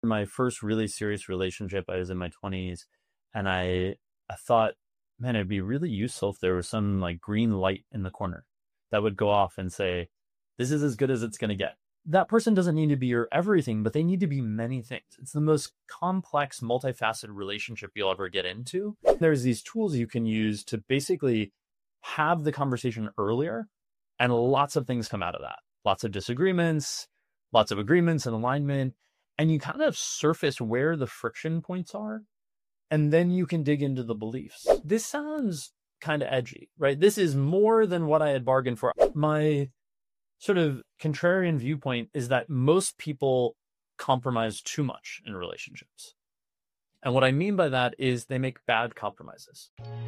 My first really serious relationship, I was in my 20s, and I thought, man, it'd be really useful if there was some like green light in the corner that would go off and say, this is as good as it's going to get. That person doesn't need to be your everything, but they need to be many things. It's the most complex, multifaceted relationship you'll ever get into. There's these tools you can use to basically have the conversation earlier, and lots of things come out of that. Lots of disagreements, lots of agreements and alignment, and you kind of surface where the friction points are, and then you can dig into the beliefs. This sounds kind of edgy, right? This is more than what I had bargained for. My sort of contrarian viewpoint is that most people compromise too much in relationships. And what I mean by that is they make bad compromises.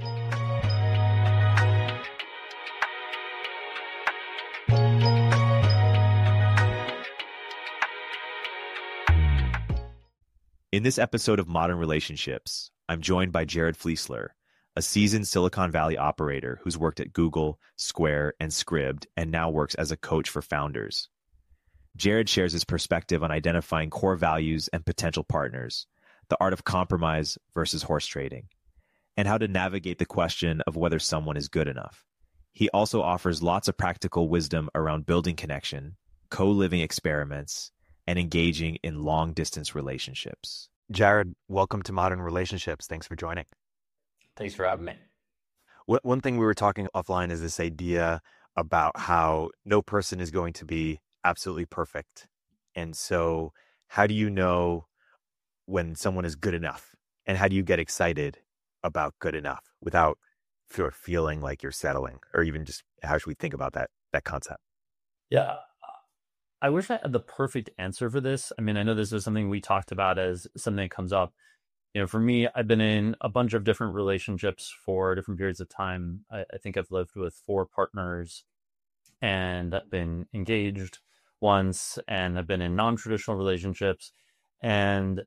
In this episode of Modern Relationships, I'm joined by Jared Fleisler, a seasoned Silicon Valley operator who's worked at Google, Square, and Scribd, and now works as a coach for founders. Jared shares his perspective on identifying core values and potential partners, the art of compromise versus horse trading, and how to navigate the question of whether someone is good enough. He also offers lots of practical wisdom around building connection, co-living experiments, and engaging in long-distance relationships. Jared, welcome to Modern Relationships. Thanks for joining. Thanks for having me. One thing we were talking offline is this idea about how no person is going to be absolutely perfect. And so how do you know when someone is good enough? And how do you get excited about good enough without feeling like you're settling? Or even just how should we think about that concept? Yeah. I wish I had the perfect answer for this. I mean, I know this is something we talked about as something that comes up. For me, I've been in a bunch of different relationships for different periods of time. I think I've lived with 4 partners, and I've been engaged once, and I've been in non-traditional relationships. And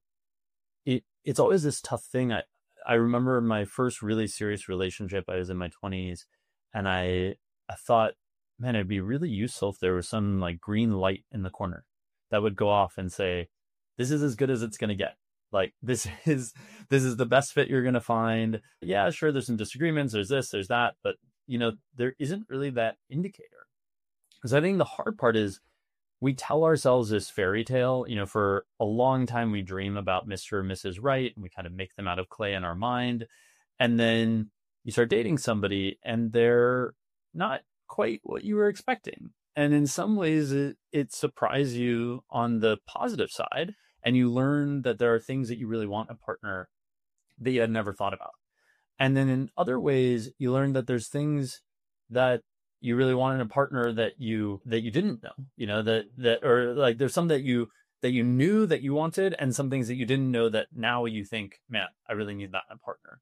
it's always this tough thing. I remember my first really serious relationship, I was in my 20s, and I thought, man, it'd be really useful if there was some like green light in the corner that would go off and say, this is as good as it's going to get. Like, this is the best fit you're going to find. Yeah, sure, there's some disagreements. There's this, there's that. But, there isn't really that indicator. Because I think the hard part is we tell ourselves this fairy tale. For a long time, we dream about Mr. and Mrs. Right, and we kind of make them out of clay in our mind. And then you start dating somebody, and they're not quite what you were expecting. And in some ways, it surprised you on the positive side. And you learn that there are things that you really want in a partner that you had never thought about. And then in other ways, you learn that there's things that you really want in a partner that you didn't know, or like there's some that you knew that you wanted, and some things that you didn't know that now you think, man, I really need that in a partner.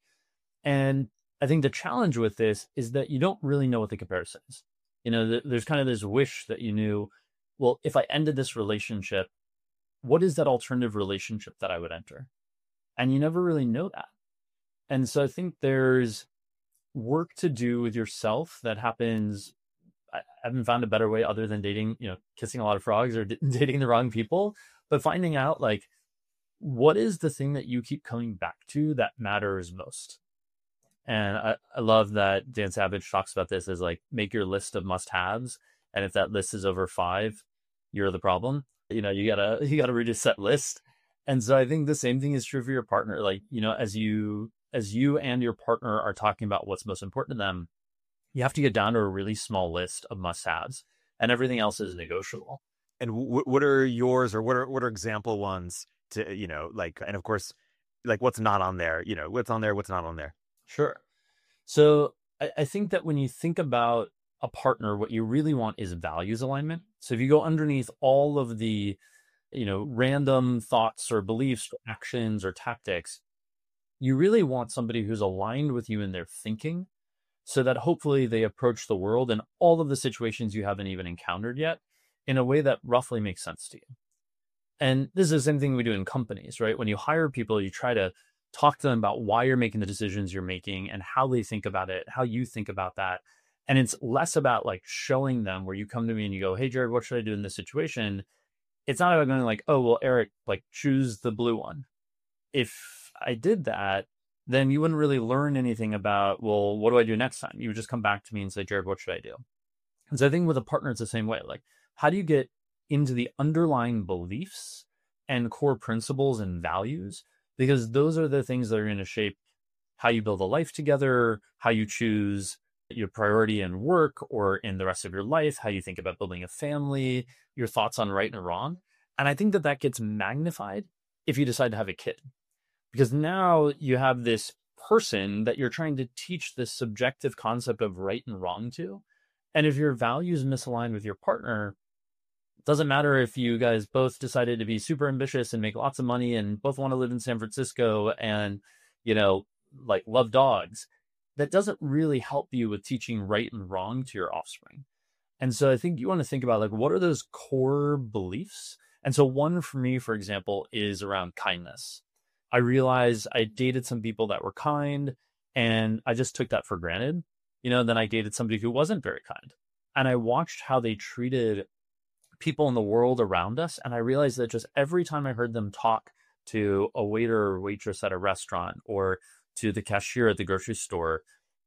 And I think the challenge with this is that you don't really know what the comparison is. There's kind of this wish that you knew, well, if I ended this relationship, what is that alternative relationship that I would enter? And you never really know that. And so I think there's work to do with yourself that happens. I haven't found a better way other than dating, kissing a lot of frogs or dating the wrong people, but finding out like, what is the thing that you keep coming back to that matters most? And I love that Dan Savage talks about this as like, make your list of must-haves. And if that list is over 5, you're the problem. You gotta reduce that list. And so I think the same thing is true for your partner. Like, as you and your partner are talking about what's most important to them, you have to get down to a really small list of must-haves, and everything else is negotiable. And what are yours, or what are example ones to, and of course, like what's not on there, what's on there, what's not on there? Sure. So I think that when you think about a partner, what you really want is values alignment. So if you go underneath all of the, random thoughts or beliefs, or actions or tactics, you really want somebody who's aligned with you in their thinking, so that hopefully they approach the world and all of the situations you haven't even encountered yet in a way that roughly makes sense to you. And this is the same thing we do in companies, right? When you hire people, you try to talk to them about why you're making the decisions you're making and how they think about it, how you think about that. And it's less about like showing them, where you come to me and you go, hey, Jared, what should I do in this situation? it's not about going like, oh, well, Eric, like choose the blue one. If I did that, then you wouldn't really learn anything about, well, what do I do next time? You would just come back to me and say, Jared, what should I do? And so I think with a partner, it's the same way. Like, how do you get into the underlying beliefs and core principles and values? Because those are the things that are going to shape how you build a life together, how you choose your priority in work or in the rest of your life, how you think about building a family, your thoughts on right and wrong. And I think that that gets magnified if you decide to have a kid, because now you have this person that you're trying to teach this subjective concept of right and wrong to. And if your values misalign with your partner, it doesn't matter if you guys both decided to be super ambitious and make lots of money and both want to live in San Francisco and, you know, like love dogs. That doesn't really help you with teaching right and wrong to your offspring. And so I think you want to think about like, what are those core beliefs? And so one for me, for example, is around kindness. I realized I dated some people that were kind and I just took that for granted. You know, then I dated somebody who wasn't very kind. And I watched how they treated people in the world around us. And I realized that just every time I heard them talk to a waiter or waitress at a restaurant or to the cashier at the grocery store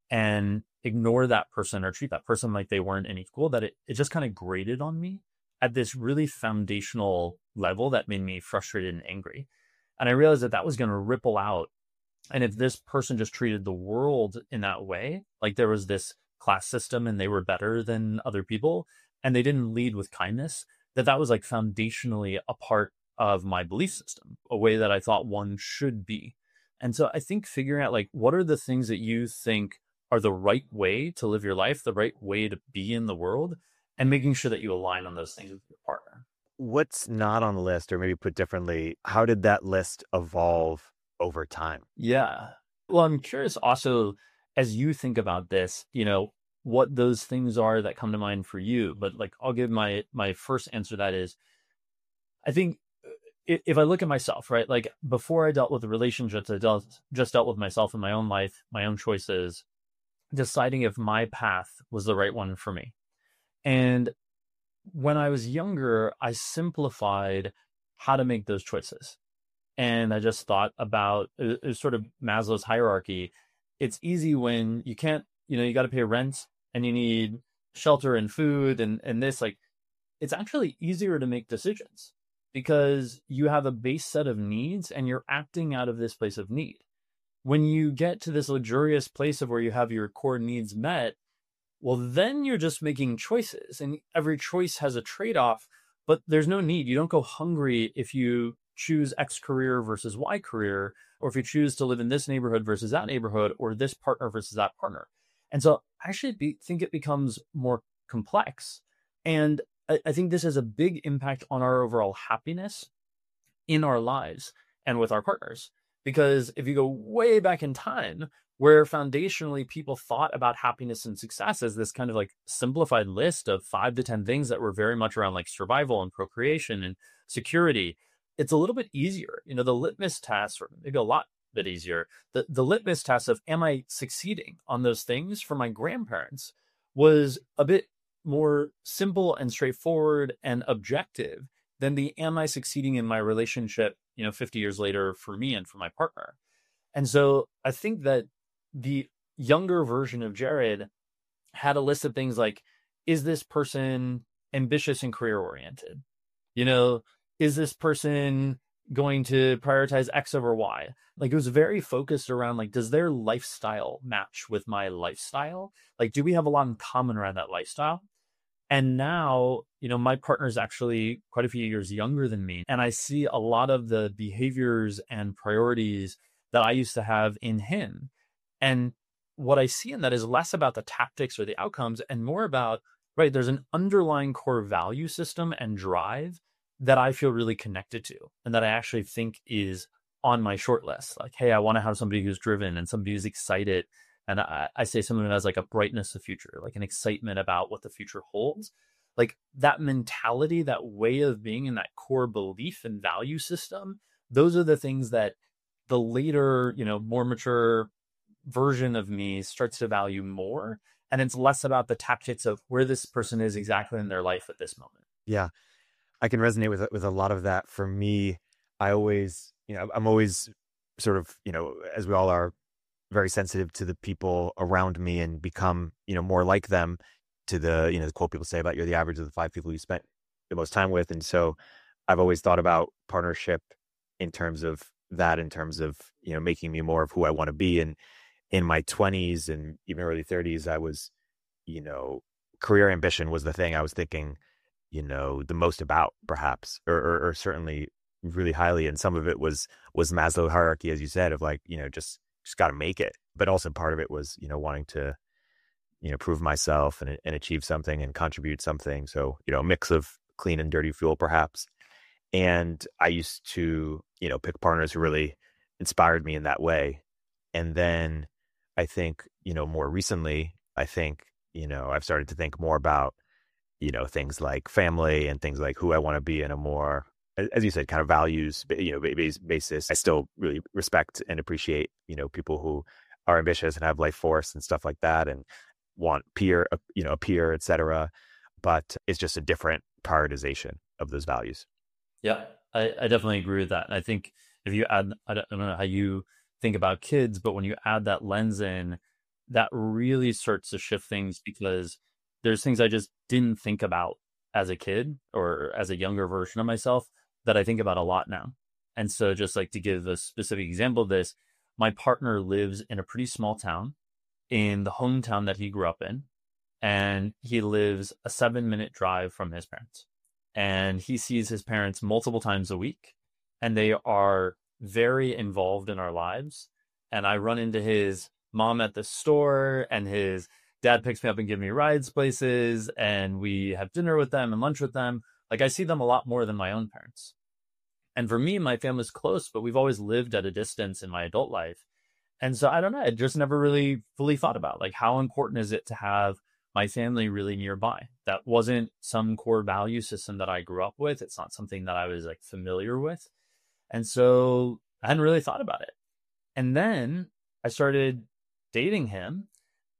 and ignore that person or treat that person like they weren't unequal, that it just kind of grated on me at this really foundational level that made me frustrated and angry. And I realized that that was going to ripple out. And if this person just treated the world in that way, like there was this class system and they were better than other people, and they didn't lead with kindness, that was like foundationally a part of my belief system, a way that I thought one should be. And so I think figuring out like, what are the things that you think are the right way to live your life, the right way to be in the world, and making sure that you align on those things with your partner. What's not on the list, or maybe put differently, how did that list evolve over time? Yeah. Well, I'm curious also, as you think about this, you know, what those things are that come to mind for you. But like, I'll give my first answer to that is, I think if I look at myself, right, like before I dealt with the relationships, I just dealt with myself in my own life, my own choices, deciding if my path was the right one for me. And when I was younger, I simplified how to make those choices. And I just thought about it was sort of Maslow's hierarchy. It's easy when you can't, you know, you got to pay rent and you need shelter and food and this, like, it's actually easier to make decisions because you have a base set of needs and you're acting out of this place of need. When you get to this luxurious place of where you have your core needs met, well, then you're just making choices and every choice has a trade-off, but there's no need. You don't go hungry if you choose X career versus Y career, or if you choose to live in this neighborhood versus that neighborhood, or this partner versus that partner. And so I actually think it becomes more complex. And I think this has a big impact on our overall happiness in our lives and with our partners. Because if you go way back in time, where foundationally people thought about happiness and success as this kind of like simplified list of 5 to 10 things that were very much around like survival and procreation and security, it's a little bit easier. You know, the litmus test, or maybe a lot bit easier, the litmus test of am I succeeding on those things for my grandparents was a bit more simple and straightforward and objective than the am I succeeding in my relationship, you know, 50 years later for me and for my partner. And so I think that the younger version of Jared had a list of things like, is this person ambitious and career oriented? You know, is this person going to prioritize X over Y? Like, it was very focused around like, does their lifestyle match with my lifestyle? Like, do we have a lot in common around that lifestyle? And now, you know, my partner is actually quite a few years younger than me. And I see a lot of the behaviors and priorities that I used to have in him. And what I see in that is less about the tactics or the outcomes and more about, right, there's an underlying core value system and drive that I feel really connected to and that I actually think is on my short list. Like, hey, I want to have somebody who's driven and somebody who's excited. And I say someone who has like a brightness of future, like an excitement about what the future holds. Like that mentality, that way of being in that core belief and value system, those are the things that the later, you know, more mature version of me starts to value more. And it's less about the tactics of where this person is exactly in their life at this moment. Yeah. I can resonate with a lot of that. For me, I always, I'm always sort of, as we all are, very sensitive to the people around me and become, more like them, to the quote people say about you're the average of the 5 people you spent the most time with. And so I've always thought about partnership in terms of that, in terms of, making me more of who I want to be. And in my 20s and even early 30s, I was, you know, career ambition was the thing I was thinking, the most about, perhaps, or certainly really highly. And some of it was Maslow hierarchy, as you said, of like, just got to make it. But also part of it was, wanting to, prove myself and achieve something and contribute something. So, a mix of clean and dirty fuel, perhaps. And I used to, pick partners who really inspired me in that way. And then I think, more recently, I've started to think more about, things like family and things like who I want to be in a more, as you said, kind of values, basis. I still really respect and appreciate, people who are ambitious and have life force and stuff like that and want a peer, et cetera. But it's just a different prioritization of those values. Yeah, I definitely agree with that. And I think if you add, I don't know how you think about kids, but when you add that lens in, that really starts to shift things, because there's things I just didn't think about as a kid or as a younger version of myself that I think about a lot now. And so just like to give a specific example of this, my partner lives in a pretty small town in the hometown that he grew up in, and he lives a 7-minute drive from his parents. And he sees his parents multiple times a week, and they are very involved in our lives. And I run into his mom at the store, and his dad picks me up and gives me rides places, and we have dinner with them and lunch with them. Like, I see them a lot more than my own parents. And for me, my family's close, but we've always lived at a distance in my adult life. And so I don't know, I just never really fully thought about, like, how important is it to have my family really nearby? That wasn't some core value system that I grew up with. It's not something that I was like familiar with. And so I hadn't really thought about it. And then I started dating him,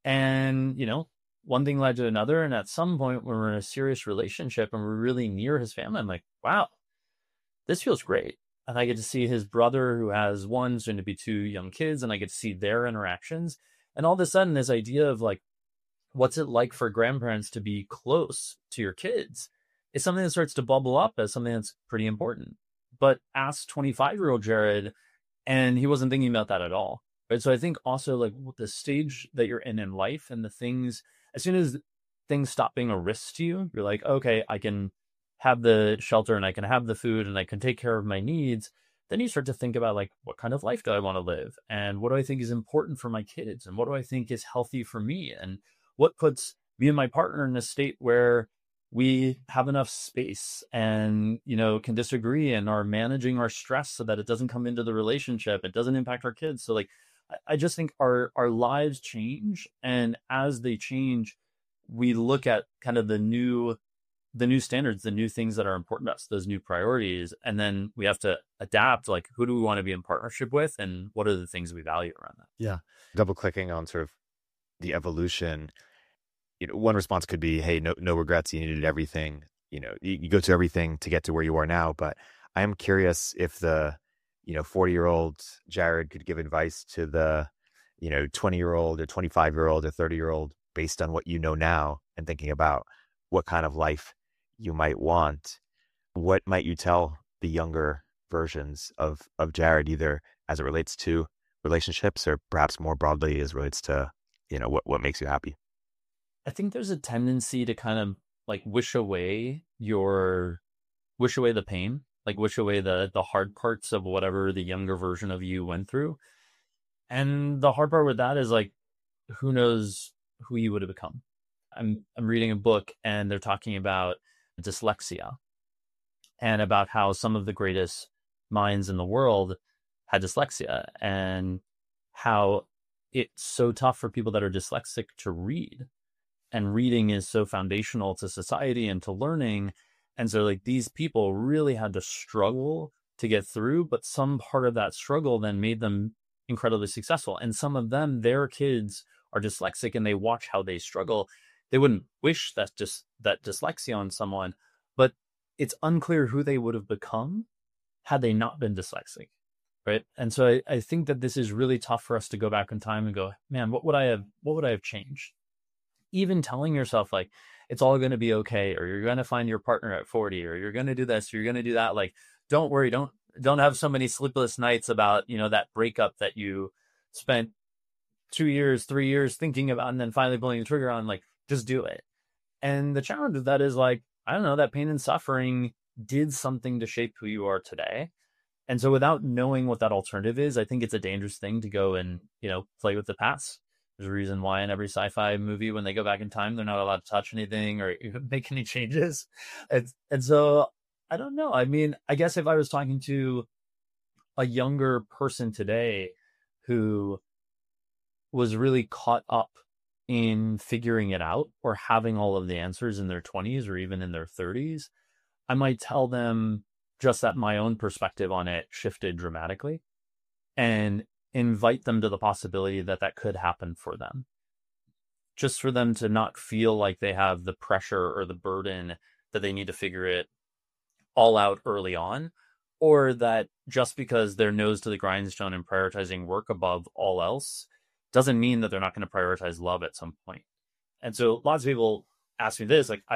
and, one thing led to another. And at some point when we're in a serious relationship and we're really near his family, I'm like, wow, this feels great. And I get to see his brother, who has one, soon to be 2 young kids, and I get to see their interactions. And all of a sudden, this idea of like, what's it like for grandparents to be close to your kids is something that starts to bubble up as something that's pretty important. But ask 25-year-old Jared, and he wasn't thinking about that at all. Right. So I think also, like, the stage that you're in life, and the things, as soon as things stop being a risk to you, you're like, okay, I can have the shelter and I can have the food and I can take care of my needs. Then you start to think about, like, what kind of life do I want to live? And what do I think is important for my kids? And what do I think is healthy for me? And what puts me and my partner in a state where we have enough space and, can disagree and are managing our stress so that it doesn't come into the relationship. It doesn't impact our kids. So, like, I just think our lives change. And as they change, we look at kind of the new standards, the new things that are important to us, those new priorities. And then we have to adapt, like, who do we want to be in partnership with? And what are the things we value around that? Yeah. Double clicking on sort of the evolution, one response could be, hey, no regrets. You needed everything. You go to everything to get to where you are now. But I am curious if the, 40-year-old Jared could give advice to the, 20-year-old or 25-year-old or 30-year-old based on what you know now and thinking about what kind of life you might want. What might you tell the younger versions of Jared, either as it relates to relationships or perhaps more broadly as it relates to, what makes you happy? I think there's a tendency to kind of like wish away the pain, like wish away the hard parts of whatever the younger version of you went through. And the hard part with that is, like, who knows who you would have become. I'm reading a book, and they're talking about dyslexia and about how some of the greatest minds in the world had dyslexia, and how it's so tough for people that are dyslexic to read. And reading is so foundational to society and to learning. And so, like, these people really had to struggle to get through, but some part of that struggle then made them incredibly successful. And some of them, their kids are dyslexic, and they watch how they struggle. They wouldn't wish that dyslexia on someone, but it's unclear who they would have become had they not been dyslexic. Right. And so I think that this is really tough for us to go back in time and go, man, what would I have changed? Even telling yourself like, it's all going to be okay, or you're going to find your partner at 40, or you're going to do this, or you're going to do that. Like, don't worry. Don't have so many sleepless nights about, that breakup that you spent 2 years, 3 years thinking about, and then finally pulling the trigger on. Like, just do it. And the challenge of that is like, I don't know, that pain and suffering did something to shape who you are today. And so without knowing what that alternative is, I think it's a dangerous thing to go and, play with the past. There's a reason why in every sci-fi movie, when they go back in time, they're not allowed to touch anything or even make any changes. And so I don't know. I mean, I guess if I was talking to a younger person today who was really caught up in figuring it out or having all of the answers in their 20s or even in their 30s, I might tell them just that my own perspective on it shifted dramatically and invite them to the possibility that that could happen for them. Just for them to not feel like they have the pressure or the burden that they need to figure it all out early on, or that just because they're nose to the grindstone and prioritizing work above all else doesn't mean that they're not going to prioritize love at some point. And so lots of people ask me this, like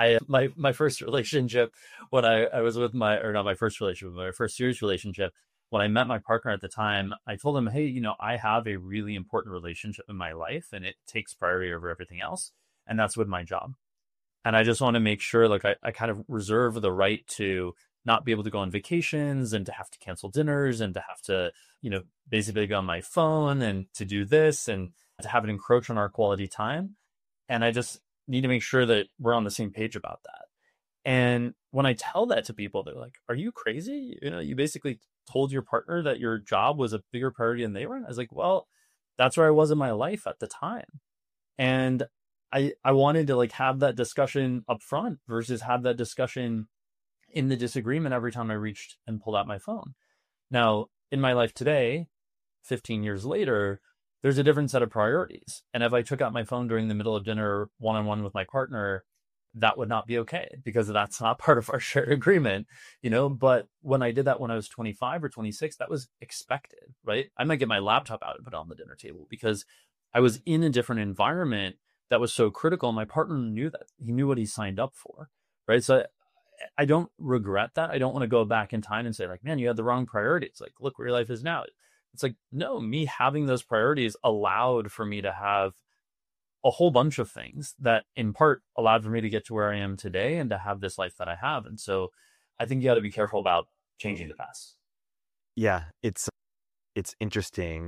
my first relationship when I was with my first serious relationship, when I met my partner at the time, I told him, hey, I have a really important relationship in my life and it takes priority over everything else. And that's with my job. And I just want to make sure, like, I kind of reserve the right to not be able to go on vacations and to have to cancel dinners and to have to, basically go on my phone and to do this and to have it encroach on our quality time. And I just need to make sure that we're on the same page about that. And when I tell that to people, they're like, are you crazy? You basically told your partner that your job was a bigger priority than they were. And I was like, well, that's where I was in my life at the time. And I wanted to like have that discussion up front versus have that discussion in the disagreement every time I reached and pulled out my phone. Now, in my life today, 15 years later, there's a different set of priorities. And if I took out my phone during the middle of dinner one-on-one with my partner, that would not be okay because that's not part of our shared agreement, but when I did that when I was 25 or 26, that was expected, right? I might get my laptop out and put it on the dinner table because I was in a different environment that was so critical. My partner knew that. He knew what he signed up for, right? So I don't regret that. I don't want to go back in time and say like, man, you had the wrong priorities. Like, look where your life is now. It's like, no, me having those priorities allowed for me to have a whole bunch of things that in part allowed for me to get to where I am today and to have this life that I have. And so I think you got to be careful about changing the past. Yeah, it's interesting.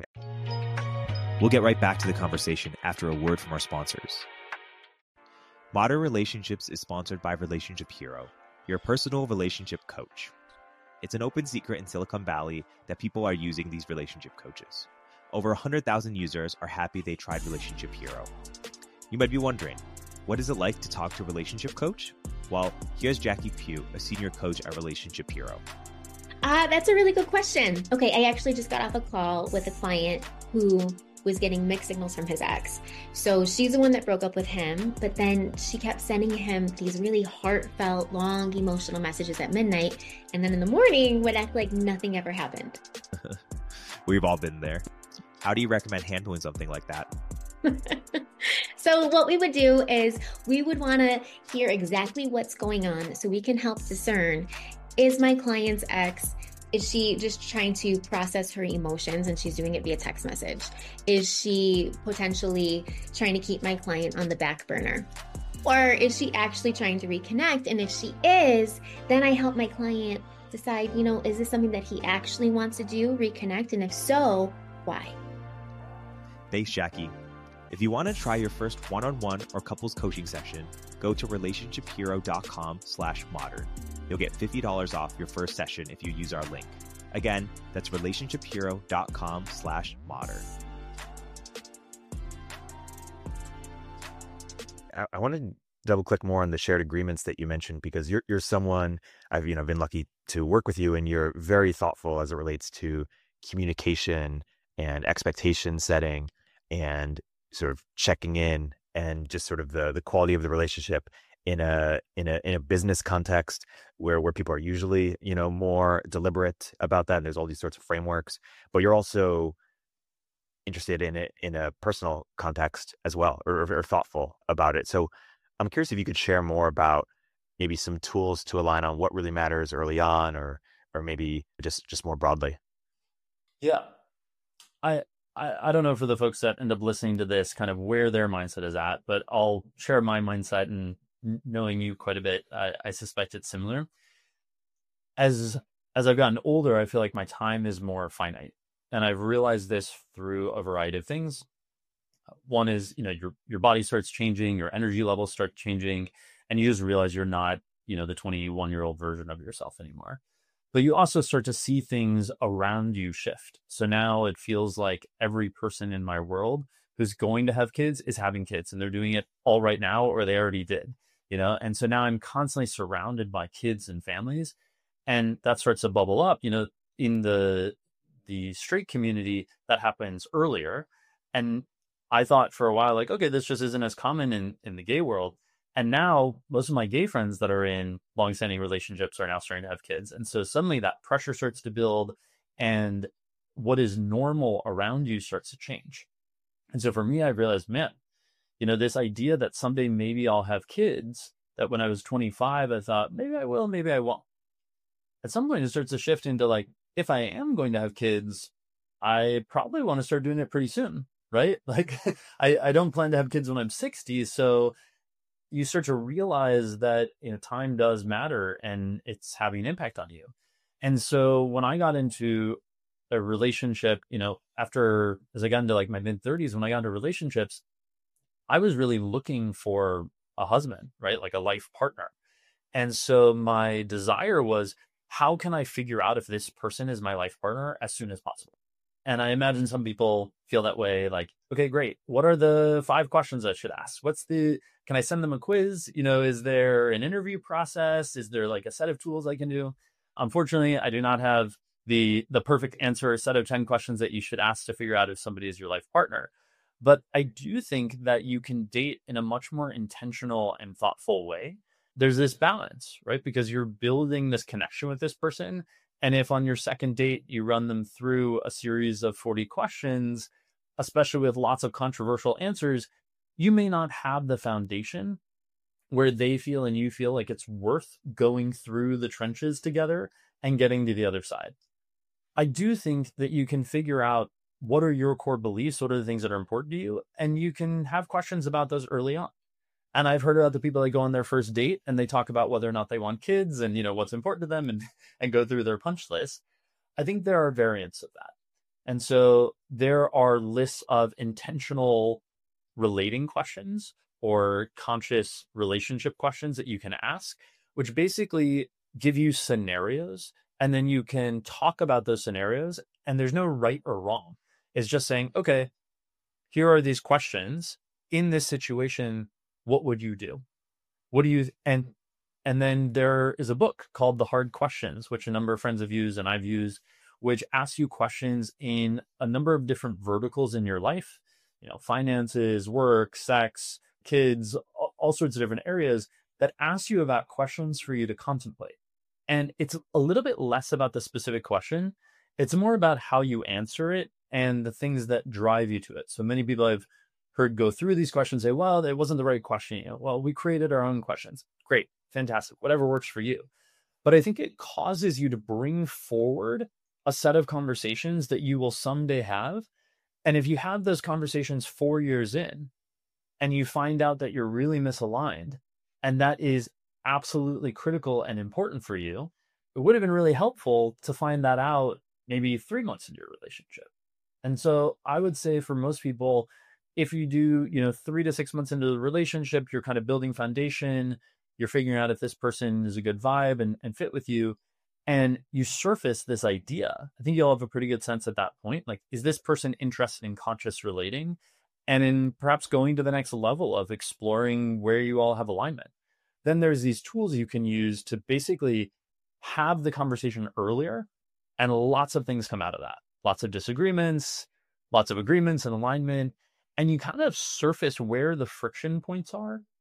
We'll get right back to the conversation after a word from our sponsors. Modern Relationships is sponsored by Relationship Hero, your personal relationship coach. It's an open secret in Silicon Valley that people are using these relationship coaches. Over 100,000 users are happy they tried Relationship Hero. You might be wondering, what is it like to talk to a relationship coach? Well, here's Jackie Pugh, a senior coach at Relationship Hero. That's a really good question. Okay, I actually just got off a call with a client who was getting mixed signals from his ex. So she's the one that broke up with him, but then she kept sending him these really heartfelt, long, emotional messages at midnight, and then in the morning would act like nothing ever happened. We've all been there. How do you recommend handling something like that? So what we would do is we would want to hear exactly what's going on so we can help discern, is my client's ex, is she just trying to process her emotions and she's doing it via text message? Is she potentially trying to keep my client on the back burner? Or is she actually trying to reconnect? And if she is, then I help my client decide, is this something that he actually wants to do, reconnect? And if so, why? Thanks, Jackie. If you want to try your first one-on-one or couples coaching session, go to relationshiphero.com/modern. You'll get $50 off your first session if you use our link. Again, that's relationshiphero.com/modern. I want to double click more on the shared agreements that you mentioned, because you're someone I've been lucky to work with you, and you're very thoughtful as it relates to communication and expectation setting and sort of checking in and just sort of the quality of the relationship. in a business context where people are usually, more deliberate about that. And there's all these sorts of frameworks, but you're also interested in it in a personal context as well, or thoughtful about it. So I'm curious if you could share more about maybe some tools to align on what really matters early on, or maybe just more broadly. Yeah. I, I don't know for the folks that end up listening to this kind of where their mindset is at, but I'll share my mindset, and knowing you quite a bit, I suspect it's similar. As I've gotten older, I feel like my time is more finite. And I've realized this through a variety of things. One is, your body starts changing, your energy levels start changing, and you just realize you're not, the 21-year-old version of yourself anymore. But you also start to see things around you shift. So now it feels like every person in my world who's going to have kids is having kids, and they're doing it all right now, or they already did, And so now I'm constantly surrounded by kids and families, and that starts to bubble up, in the straight community that happens earlier. And I thought for a while, like, okay, this just isn't as common in the gay world. And now most of my gay friends that are in longstanding relationships are now starting to have kids. And so suddenly that pressure starts to build, and what is normal around you starts to change. And so for me, I realized, man, this idea that someday maybe I'll have kids, that when I was 25, I thought maybe I will, maybe I won't. At some point it starts to shift into like, if I am going to have kids, I probably want to start doing it pretty soon, right? Like I don't plan to have kids when I'm 60. So you start to realize that, time does matter, and it's having an impact on you. And so when I got into a relationship, after, as I got into like my mid 30s, when I got into relationships, I was really looking for a husband, right? Like a life partner. And so my desire was, how can I figure out if this person is my life partner as soon as possible? And I imagine some people feel that way, like, okay, great. What are the 5 questions I should ask? Can I send them a quiz? Is there an interview process? Is there like a set of tools I can do? Unfortunately, I do not have the perfect answer, a set of 10 questions that you should ask to figure out if somebody is your life partner. But I do think that you can date in a much more intentional and thoughtful way. There's this balance, right? Because you're building this connection with this person. And if on your second date, you run them through a series of 40 questions, especially with lots of controversial answers, you may not have the foundation where they feel and you feel like it's worth going through the trenches together and getting to the other side. I do think that you can figure out what are your core beliefs, what are the things that are important to you, and you can have questions about those early on. And I've heard about the people that go on their first date and they talk about whether or not they want kids and, what's important to them, and go through their punch list. I think there are variants of that. And so there are lists of intentional relating questions or conscious relationship questions that you can ask, which basically give you scenarios. And then you can talk about those scenarios, and there's no right or wrong. It's just saying, okay, here are these questions. In this situation, what would you do? What do you, and then there is a book called The Hard Questions, which a number of friends have used and I've used, which asks you questions in a number of different verticals in your life, finances, work, sex, kids, all sorts of different areas, that ask you about questions for you to contemplate. And it's a little bit less about the specific question. It's more about how you answer it and the things that drive you to it. So many people I've heard go through these questions say, well, it wasn't the right question. Well, we created our own questions. Great, fantastic, whatever works for you. But I think it causes you to bring forward a set of conversations that you will someday have. And if you have those conversations 4 years in and you find out that you're really misaligned, and that is absolutely critical and important for you, it would have been really helpful to find that out maybe 3 months into your relationship. And so I would say for most people, if you do, 3 to 6 months into the relationship, you're kind of building foundation, you're figuring out if this person is a good vibe and fit with you, and you surface this idea, I think you'll have a pretty good sense at that point. Like, is this person interested in conscious relating? And in perhaps going to the next level of exploring where you all have alignment. Then there's these tools you can use to basically have the conversation earlier, and lots of things come out of that. Lots of disagreements, lots of agreements and alignment. And you kind of surface where the friction points are.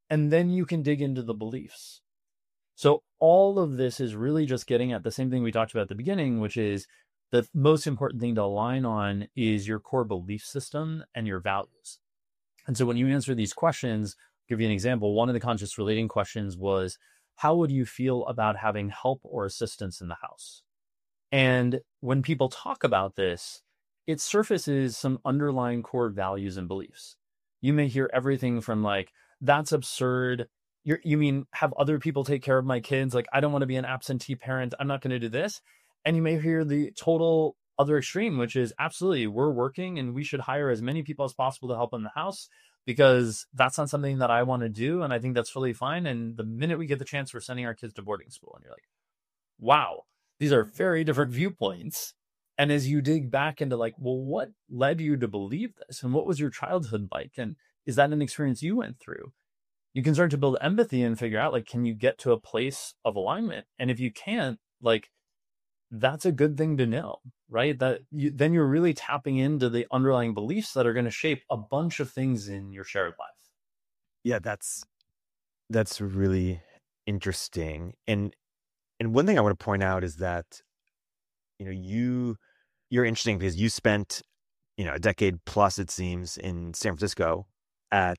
And then you can dig into the beliefs. So all of this is really just getting at the same thing we talked about at the beginning, which is the most important thing to align on is your core belief system and your values. And so when you answer these questions, I'll give you an example. One of the conscious relating questions was, how would you feel about having help or assistance in the house? And when people talk about this, it surfaces some underlying core values and beliefs. You may hear everything from like, that's absurd. You mean have other people take care of my kids? Like, I don't want to be an absentee parent. I'm not going to do this. And you may hear the total other extreme, which is absolutely, we're working and we should hire as many people as possible to help in the house because that's not something that I want to do. And I think that's really fine. And the minute we get the chance, we're sending our kids to boarding school. And you're like, wow, these are very different viewpoints. And as you dig back into like, well, what led you to believe this? And what was your childhood like? And is that an experience you went through? You can start to build empathy and figure out, like, can you get to a place of alignment? And if you can't, like, that's a good thing to know, right? Then you're really tapping into the underlying beliefs that are going to shape a bunch of things in your shared life. Yeah, that's really interesting. And one thing I want to point out is that, you're interesting because you spent, a decade plus, it seems, in San Francisco at,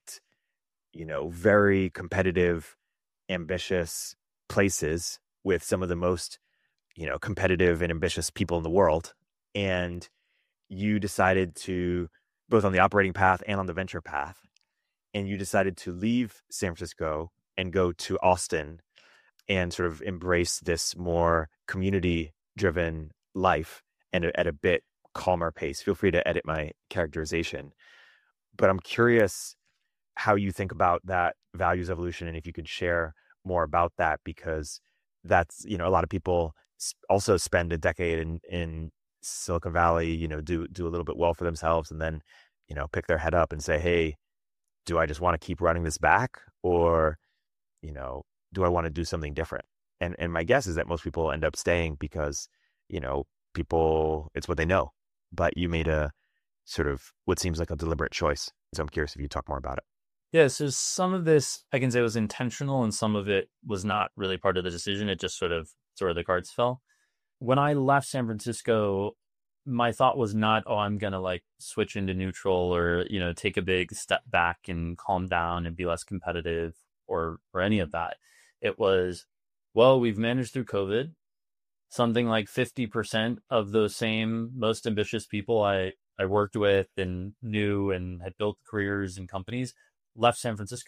very competitive, ambitious places with some of the most, competitive and ambitious people in the world. And you decided to, both on the operating path and on the venture path, and you decided to leave San Francisco and go to Austin and sort of embrace this more community-driven life and at a bit calmer pace. Feel free to edit my characterization. But I'm curious how you think about that values evolution, and if you could share more about that, because that's, a lot of people also spend a decade in Silicon Valley, do a little bit well for themselves and then, pick their head up and say, hey, do I just want to keep running this back, or, do I want to do something different? And my guess is that most people end up staying because, people, it's what they know. But you made a sort of what seems like a deliberate choice. So I'm curious if you talk more about it. Yeah, so some of this I can say was intentional and some of it was not really part of the decision. It just sort of the cards fell. When I left San Francisco, my thought was not, oh, I'm going to like switch into neutral or, take a big step back and calm down and be less competitive or any of that. It was, well, we've managed through COVID. Something like 50% of those same most ambitious people I worked with and knew and had built careers and companies left San Francisco.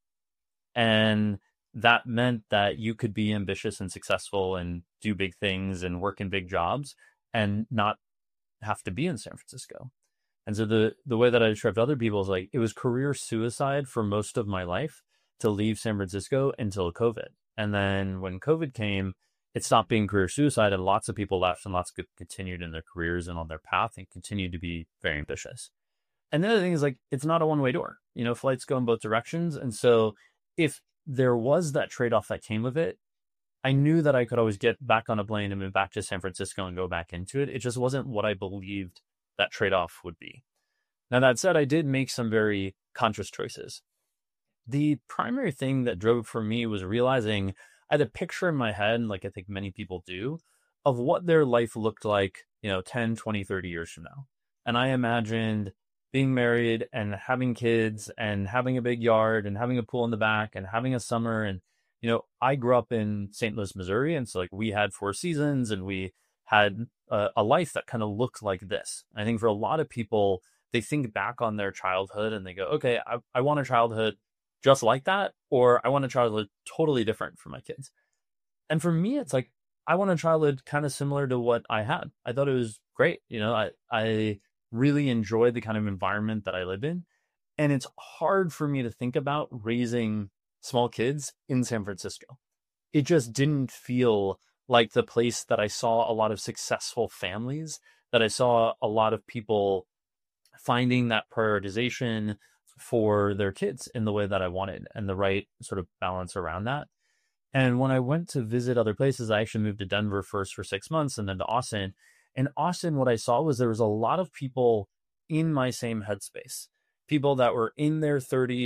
And that meant that you could be ambitious and successful and do big things and work in big jobs and not have to be in San Francisco. And so the way that I described to other people is like, it was career suicide for most of my life to leave San Francisco until COVID. And then when COVID came, it stopped being career suicide and lots of people left and lots of people continued in their careers and on their path and continued to be very ambitious. And the other thing is like, it's not a one-way door, flights go in both directions. And so if there was that trade-off that came with it, I knew that I could always get back on a plane and move back to San Francisco and go back into it. It just wasn't what I believed that trade-off would be. Now, that said, I did make some very conscious choices. The primary thing that drove for me was realizing I had a picture in my head, like I think many people do, of what their life looked like, 10, 20, 30 years from now. And I imagined being married and having kids and having a big yard and having a pool in the back and having a summer. And, I grew up in St. Louis, Missouri. And so like we had 4 seasons and we had a life that kind of looked like this. I think for a lot of people, they think back on their childhood and they go, okay, I want a childhood just like that, or I want a childhood totally different for my kids. And for me, it's like, I want a childhood kind of similar to what I had. I thought it was great. I really enjoyed the kind of environment that I live in. And it's hard for me to think about raising small kids in San Francisco. It just didn't feel like the place that I saw a lot of successful families, that I saw a lot of people finding that prioritization for their kids in the way that I wanted and the right sort of balance around that. And when I went to visit other places, I actually moved to Denver first for 6 months and then to Austin. In Austin, what I saw was there was a lot of people in my same headspace, people that were in their 30s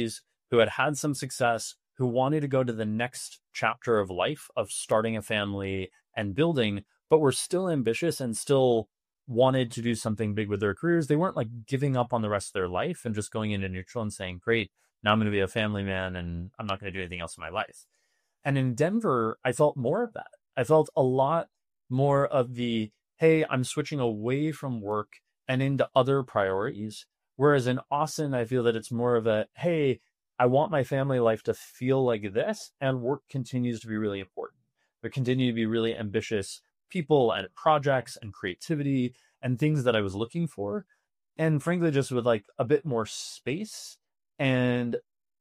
who had had some success, who wanted to go to the next chapter of life of starting a family and building, but were still ambitious and still wanted to do something big with their careers. They weren't like giving up on the rest of their life and just going into neutral and saying, great, now I'm going to be a family man and I'm not going to do anything else in my life. And in Denver, I felt more of that. I felt a lot more of the, hey, I'm switching away from work and into other priorities. Whereas in Austin, I feel that it's more of a, hey, I want my family life to feel like this, and work continues to be really important. There continue to be really ambitious people and projects and creativity and things that I was looking for. And frankly, just with like a bit more space and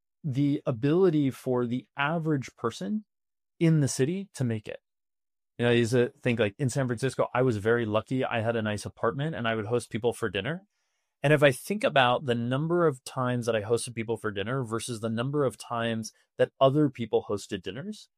the ability for the average person in the city to make it. You know, I used to think like in San Francisco, I was very lucky. I had a nice apartment and I would host people for dinner. And if I think about the number of times that I hosted people for dinner versus the number of times that other people hosted dinners,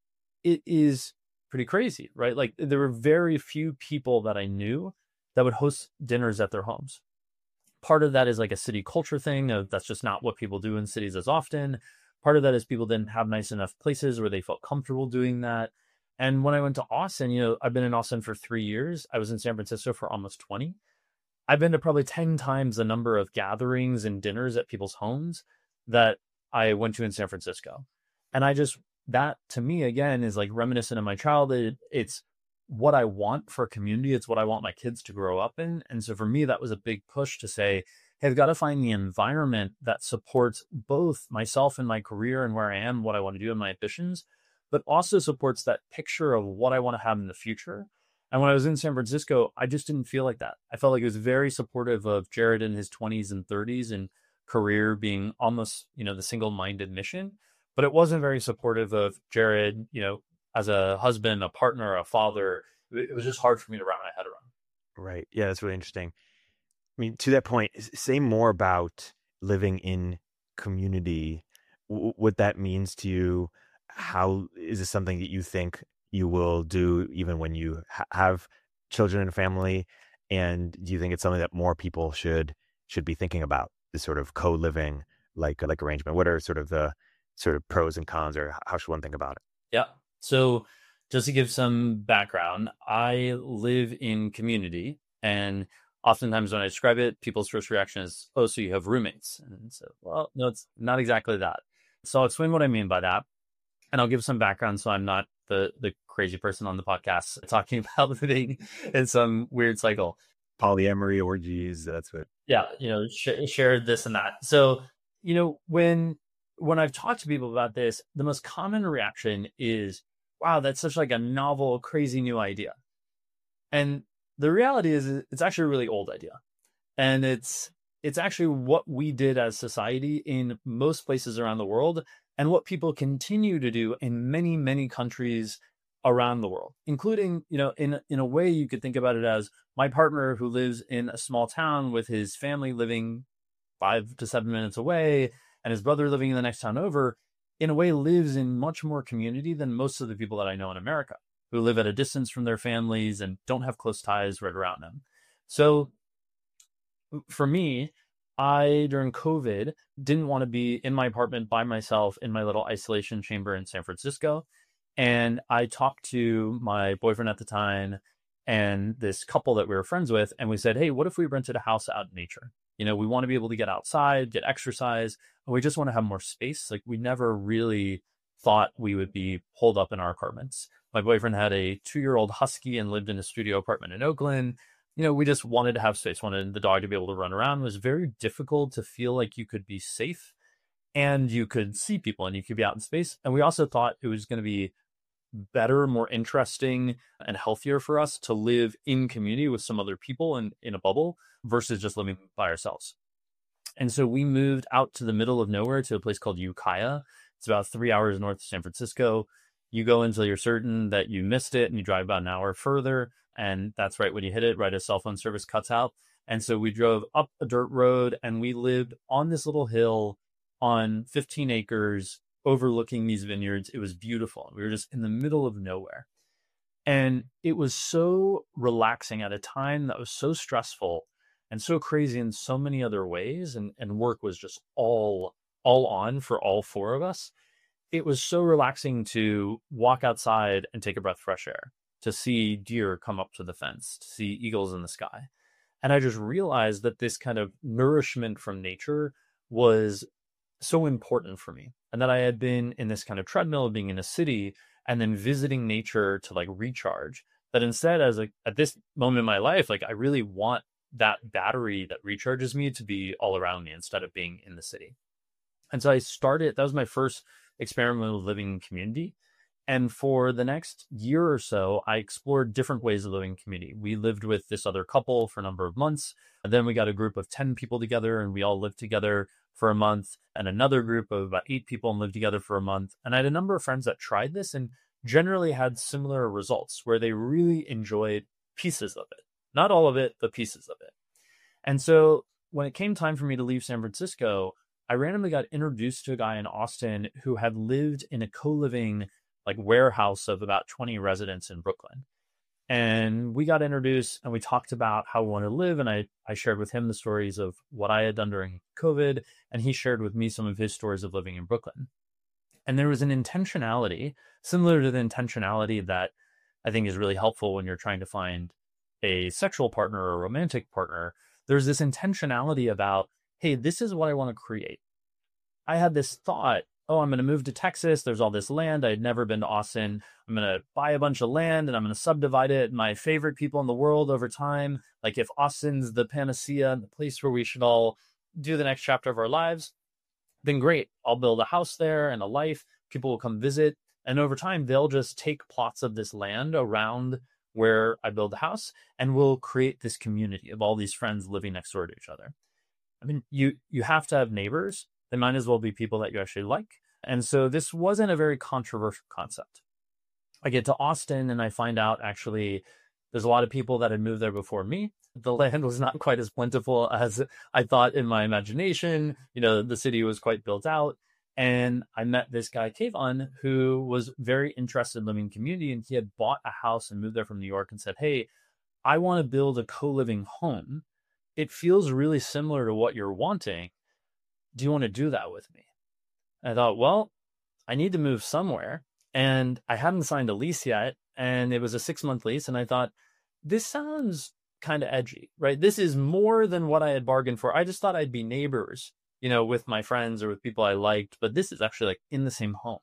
it is pretty crazy, right? Like there were very few people that I knew that would host dinners at their homes. Part of that is like a city culture thing. That's just not what people do in cities as often. Part of that is people didn't have nice enough places where they felt comfortable doing that. And when I went to Austin, you know, I've been in Austin for 3 years. I was in San Francisco for almost 20. I've been to probably 10 times the number of gatherings and dinners at people's homes that I went to in San Francisco. And that to me, again, is like reminiscent of my childhood. It's what I want for a community. It's what I want my kids to grow up in. And so for me, that was a big push to say, hey, I've got to find the environment that supports both myself and my career and where I am, what I want to do and my ambitions, but also supports that picture of what I want to have in the future. And when I was in San Francisco, I just didn't feel like that. I felt like it was very supportive of Jared in his 20s and 30s and career being almost, you know, the single-minded mission, but it wasn't very supportive of Jared, you know, as a husband, a partner, a father. It was just hard for me to wrap my head around. Right. Yeah, that's really interesting. I mean, to that point, say more about living in community, what that means to you. How is this something that you think you will do even when you have children and a family? And do you think it's something that more people should be thinking about, this sort of co-living like arrangement? What are sort of the pros and cons, or how should one think about it? Yeah. So just to give some background, I live in community, and oftentimes when I describe it, people's first reaction is, oh, so you have roommates. And so, well, no, it's not exactly that. So I'll explain what I mean by that. And I'll give some background so I'm not the crazy person on the podcast talking about living in some weird cycle. Polyamory, orgies, that's what. Yeah, you know, shared this and that. So, you know, when I've talked to people about this, the most common reaction is, wow, that's such like a novel, crazy new idea. And the reality is it's actually a really old idea. And it's actually what we did as society in most places around the world, and what people continue to do in many, many countries around the world, including, you know, in a way you could think about it as my partner who lives in a small town with his family living 5 to 7 minutes away and his brother living in the next town over, in a way lives in much more community than most of the people that I know in America, who live at a distance from their families and don't have close ties right around them. So for me, I, during COVID, didn't want to be in my apartment by myself in my little isolation chamber in San Francisco. And I talked to my boyfriend at the time and this couple that we were friends with, and we said, hey, what if we rented a house out in nature? You know, we want to be able to get outside, get exercise, and we just want to have more space. Like, we never really thought we would be holed up in our apartments. My boyfriend had a 2-year-old husky and lived in a studio apartment in Oakland. You know, we just wanted to have space, wanted the dog to be able to run around. It was very difficult to feel like you could be safe and you could see people and you could be out in space. And we also thought it was going to be better, more interesting, and healthier for us to live in community with some other people and in a bubble versus just living by ourselves. And so we moved out to the middle of nowhere to a place called Ukiah. It's about 3 hours north of San Francisco. You go until you're certain that you missed it and you drive about an hour further. And that's right when you hit it, right as cell phone service cuts out. And so we drove up a dirt road and we lived on this little hill on 15 acres overlooking these vineyards. It was beautiful. We were just in the middle of nowhere. And it was so relaxing at a time that was so stressful and so crazy in so many other ways. And work was just all all on for all four of us. It was so relaxing to walk outside and take a breath of fresh air, to see deer come up to the fence, to see eagles in the sky. And I just realized that this kind of nourishment from nature was so important for me. And that I had been in this kind of treadmill of being in a city and then visiting nature to like recharge. That instead, at this moment in my life, like I really want that battery that recharges me to be all around me instead of being in the city. And so that was my first experiment with living in community. And for the next year or so, I explored different ways of living in community. We lived with this other couple for a number of months. And then we got a group of 10 people together and we all lived together for a month, and another group of about 8 people and lived together for a month. And I had a number of friends that tried this and generally had similar results where they really enjoyed pieces of it. Not all of it, but pieces of it. And so when it came time for me to leave San Francisco, I randomly got introduced to a guy in Austin who had lived in a co-living like warehouse of about 20 residents in Brooklyn. And we got introduced and we talked about how we wanted to live. And I shared with him the stories of what I had done during COVID. And he shared with me some of his stories of living in Brooklyn. And there was an intentionality similar to the intentionality that I think is really helpful when you're trying to find a sexual partner or a romantic partner. There's this intentionality about, hey, this is what I want to create. I had this thought, oh, I'm going to move to Texas. There's all this land. I had never been to Austin. I'm going to buy a bunch of land and I'm going to subdivide it. My favorite people in the world over time. Like if Austin's the panacea, the place where we should all do the next chapter of our lives, then great. I'll build a house there and a life. People will come visit. And over time, they'll just take plots of this land around where I build the house and we'll create this community of all these friends living next door to each other. I mean, you have to have neighbors. They might as well be people that you actually like. And so this wasn't a very controversial concept. I get to Austin and I find out actually there's a lot of people that had moved there before me. The land was not quite as plentiful as I thought in my imagination. You know, the city was quite built out. And I met this guy, Kayvon, who was very interested in living in community. And he had bought a house and moved there from New York and said, hey, I want to build a co-living home. It feels really similar to what you're wanting. Do you want to do that with me? And I thought, well, I need to move somewhere. And I hadn't signed a lease yet. And it was a 6-month lease. And I thought, this sounds kind of edgy, right? This is more than what I had bargained for. I just thought I'd be neighbors, you know, with my friends or with people I liked. But this is actually like in the same home.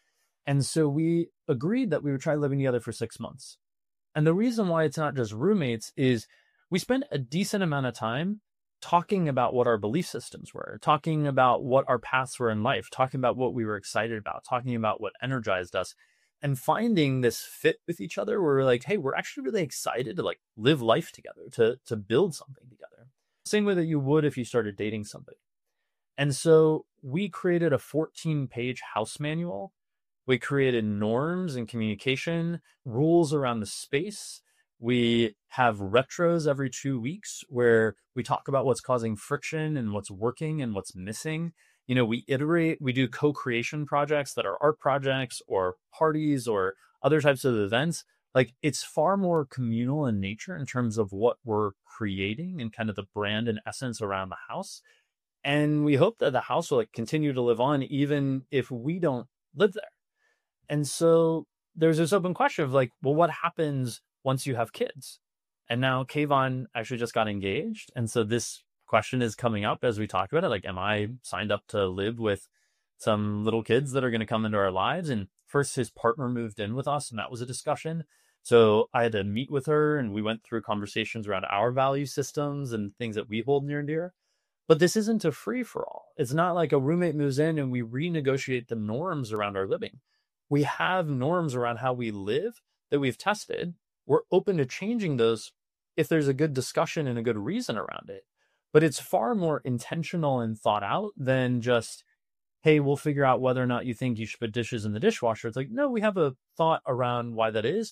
And so we agreed that we would try living together for 6 months. And the reason why it's not just roommates is we spent a decent amount of time talking about what our belief systems were, talking about what our paths were in life, talking about what we were excited about, talking about what energized us, and finding this fit with each other where we're like, hey, we're actually really excited to like live life together, to build something together. Same way that you would if you started dating somebody. And so we created a 14-page house manual. We created norms and communication, rules around the space. We have retros every 2 weeks where we talk about what's causing friction and what's working and what's missing. You know, we iterate, we do co-creation projects that are art projects or parties or other types of events. Like it's far more communal in nature in terms of what we're creating and kind of the brand and essence around the house. And we hope that the house will like continue to live on even if we don't live there. And so there's this open question of like, well, what happens once you have kids? And now Kayvon actually just got engaged. And so this question is coming up as we talk about it. Like, am I signed up to live with some little kids that are going to come into our lives? And first his partner moved in with us and that was a discussion. So I had to meet with her and we went through conversations around our value systems and things that we hold near and dear. But this isn't a free for all. It's not like a roommate moves in and we renegotiate the norms around our living. We have norms around how we live that we've tested. We're open to changing those if there's a good discussion and a good reason around it. But it's far more intentional and thought out than just, hey, we'll figure out whether or not you think you should put dishes in the dishwasher. It's like, no, we have a thought around why that is.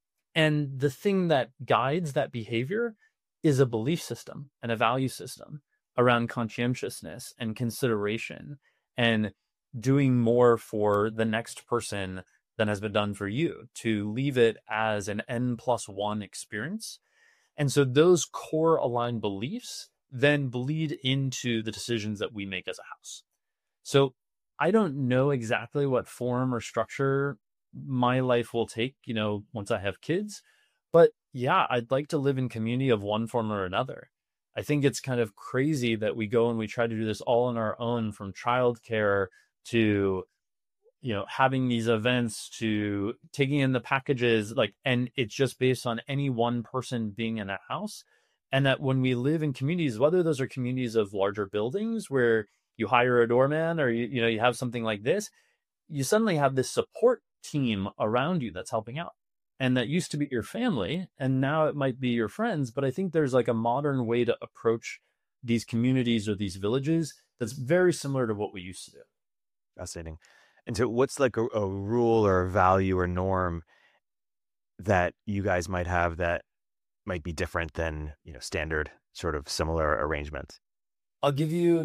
And the thing that guides that behavior is a belief system and a value system around conscientiousness and consideration and doing more for the next person than has been done for you, to leave it as an N+1 experience. And so those core aligned beliefs then bleed into the decisions that we make as a house. So I don't know exactly what form or structure my life will take, once I have kids. But yeah, I'd like to live in community of one form or another. I think it's kind of crazy that we go and we try to do this all on our own, from childcare to, having these events to taking in the packages, and it's just based on any one person being in a house. And that when we live in communities, whether those are communities of larger buildings where you hire a doorman, or you have something like this, you suddenly have this support team around you that's helping out. And that used to be your family, and now it might be your friends. But I think there's like a modern way to approach these communities or these villages that's very similar to what we used to do. Fascinating. And so what's like a rule or a value or norm that you guys might have that might be different than, standard sort of similar arrangements? I'll give you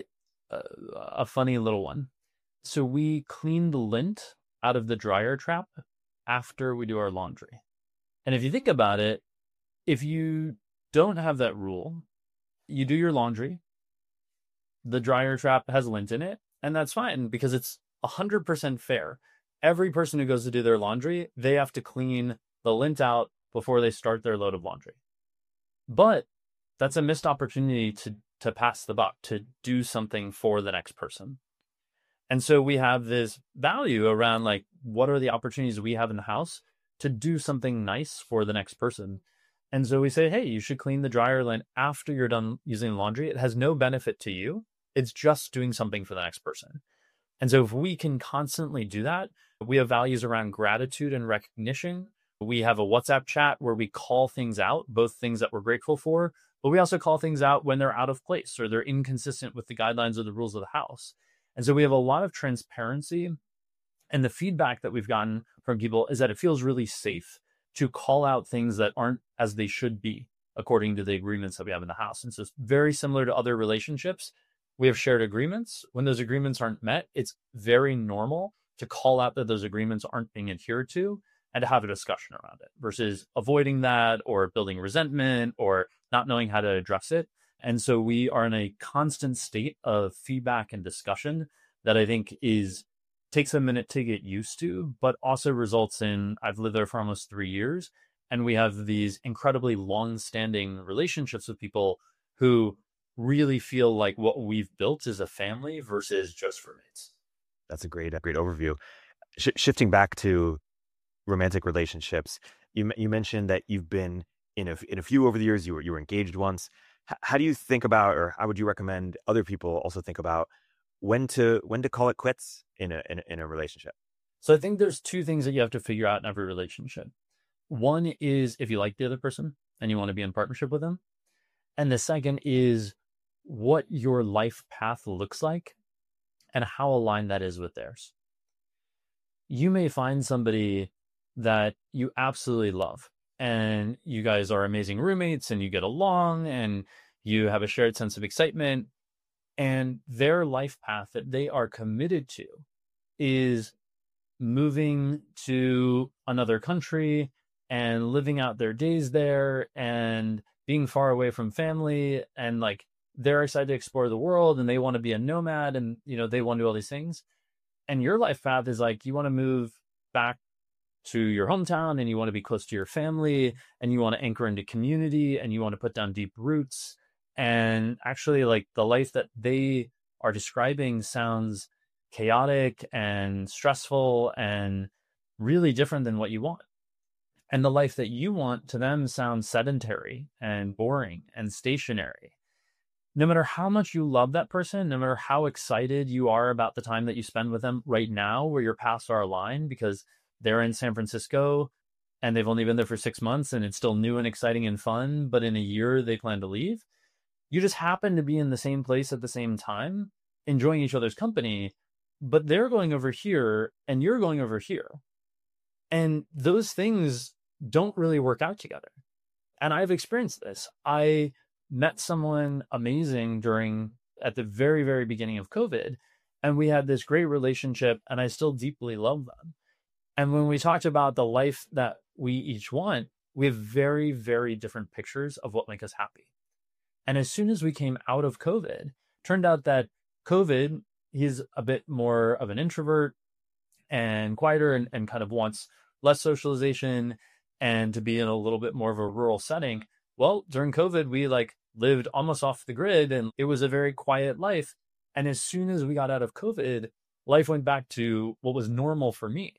a funny little one. So we clean the lint out of the dryer trap after we do our laundry. And if you think about it, if you don't have that rule, you do your laundry, the dryer trap has lint in it, and that's fine because it's 100% fair. Every person who goes to do their laundry, they have to clean the lint out before they start their load of laundry. But that's a missed opportunity to pass the buck, to do something for the next person. And so we have this value around like, what are the opportunities we have in the house to do something nice for the next person? And so we say, hey, you should clean the dryer lint after you're done using laundry. It has no benefit to you. It's just doing something for the next person. And so if we can constantly do that, we have values around gratitude and recognition. We have a WhatsApp chat where we call things out, both things that we're grateful for, but we also call things out when they're out of place or they're inconsistent with the guidelines or the rules of the house. And so we have a lot of transparency. And the feedback that we've gotten from people is that it feels really safe to call out things that aren't as they should be according to the agreements that we have in the house. And so it's very similar to other relationships. We have shared agreements. When those agreements aren't met, it's very normal to call out that those agreements aren't being adhered to and to have a discussion around it versus avoiding that or building resentment or not knowing how to address it. And so we are in a constant state of feedback and discussion that I think takes a minute to get used to, but also results in, I've lived there for almost 3 years, and we have these incredibly long-standing relationships with people who really feel like what we've built is a family versus just roommates. That's a great overview. Shifting back to romantic relationships, you mentioned that you've been in a few over the years. You were engaged once. How do you think about, or how would you recommend other people also think about when to call it quits in a relationship? So I think there's two things that you have to figure out in every relationship. One is if you like the other person and you want to be in partnership with them. And the second is what your life path looks like and how aligned that is with theirs. You may find somebody that you absolutely love and you guys are amazing roommates and you get along and you have a shared sense of excitement, and their life path that they are committed to is moving to another country and living out their days there and being far away from family, and like they're excited to explore the world and they want to be a nomad and they want to do all these things. And your life path is like you want to move back to your hometown and you want to be close to your family and you want to anchor into community and you want to put down deep roots. And actually, like the life that they are describing sounds chaotic and stressful and really different than what you want. And the life that you want to them sounds sedentary and boring and stationary. No matter how much you love that person, no matter how excited you are about the time that you spend with them right now, where your paths are aligned because they're in San Francisco and they've only been there for 6 months and it's still new and exciting and fun, but in a year they plan to leave. You just happen to be in the same place at the same time, enjoying each other's company, but they're going over here and you're going over here. And those things don't really work out together. And I've experienced this. I met someone amazing at the very, very beginning of COVID, and we had this great relationship and I still deeply love them. And when we talked about the life that we each want, we have very, very different pictures of what makes us happy. And as soon as we came out of COVID, turned out that COVID, he's a bit more of an introvert and quieter and kind of wants less socialization and to be in a little bit more of a rural setting. Well, during COVID, we like lived almost off the grid and it was a very quiet life. And as soon as we got out of COVID, life went back to what was normal for me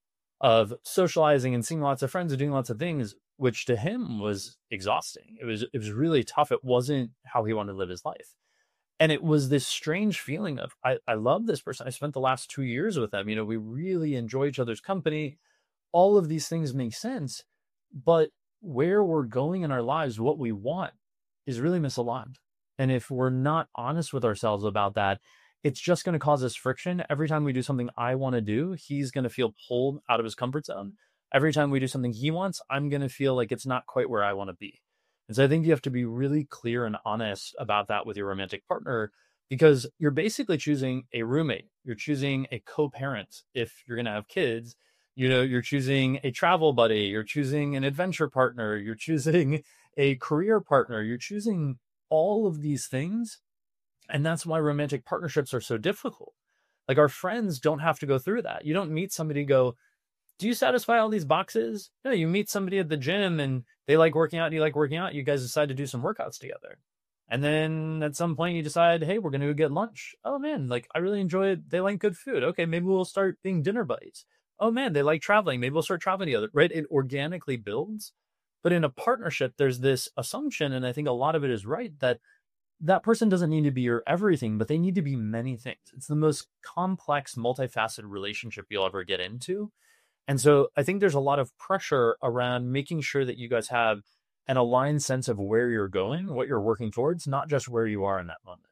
of socializing and seeing lots of friends and doing lots of things, which to him was exhausting. It was really tough. It wasn't how he wanted to live his life. And it was this strange feeling of, I love this person. I spent the last 2 years with them. You know, we really enjoy each other's company. All of these things make sense, but where we're going in our lives, what we want is really misaligned. And if we're not honest with ourselves about that, it's just going to cause us friction. Every time we do something I want to do, he's going to feel pulled out of his comfort zone. Every time we do something he wants, I'm going to feel like it's not quite where I want to be. And so I think you have to be really clear and honest about that with your romantic partner, because you're basically choosing a roommate. You're choosing a co-parent if you're going to have kids. You know, you're choosing a travel buddy. You're choosing an adventure partner. You're choosing a career partner. You're choosing all of these things. And that's why romantic partnerships are so difficult. Like our friends don't have to go through that. You don't meet somebody and go, do you satisfy all these boxes? No, you meet somebody at the gym and they like working out and you like working out. You guys decide to do some workouts together. And then at some point you decide, hey, we're going to go get lunch. Oh man, like I really enjoy it. They like good food. Okay, maybe we'll start being dinner buddies. Oh man, they like traveling. Maybe we'll start traveling together, right? It organically builds. But in a partnership, there's this assumption, and I think a lot of it is right, that that person doesn't need to be your everything, but they need to be many things. It's the most complex, multifaceted relationship you'll ever get into. And so I think there's a lot of pressure around making sure that you guys have an aligned sense of where you're going, what you're working towards, not just where you are in that moment.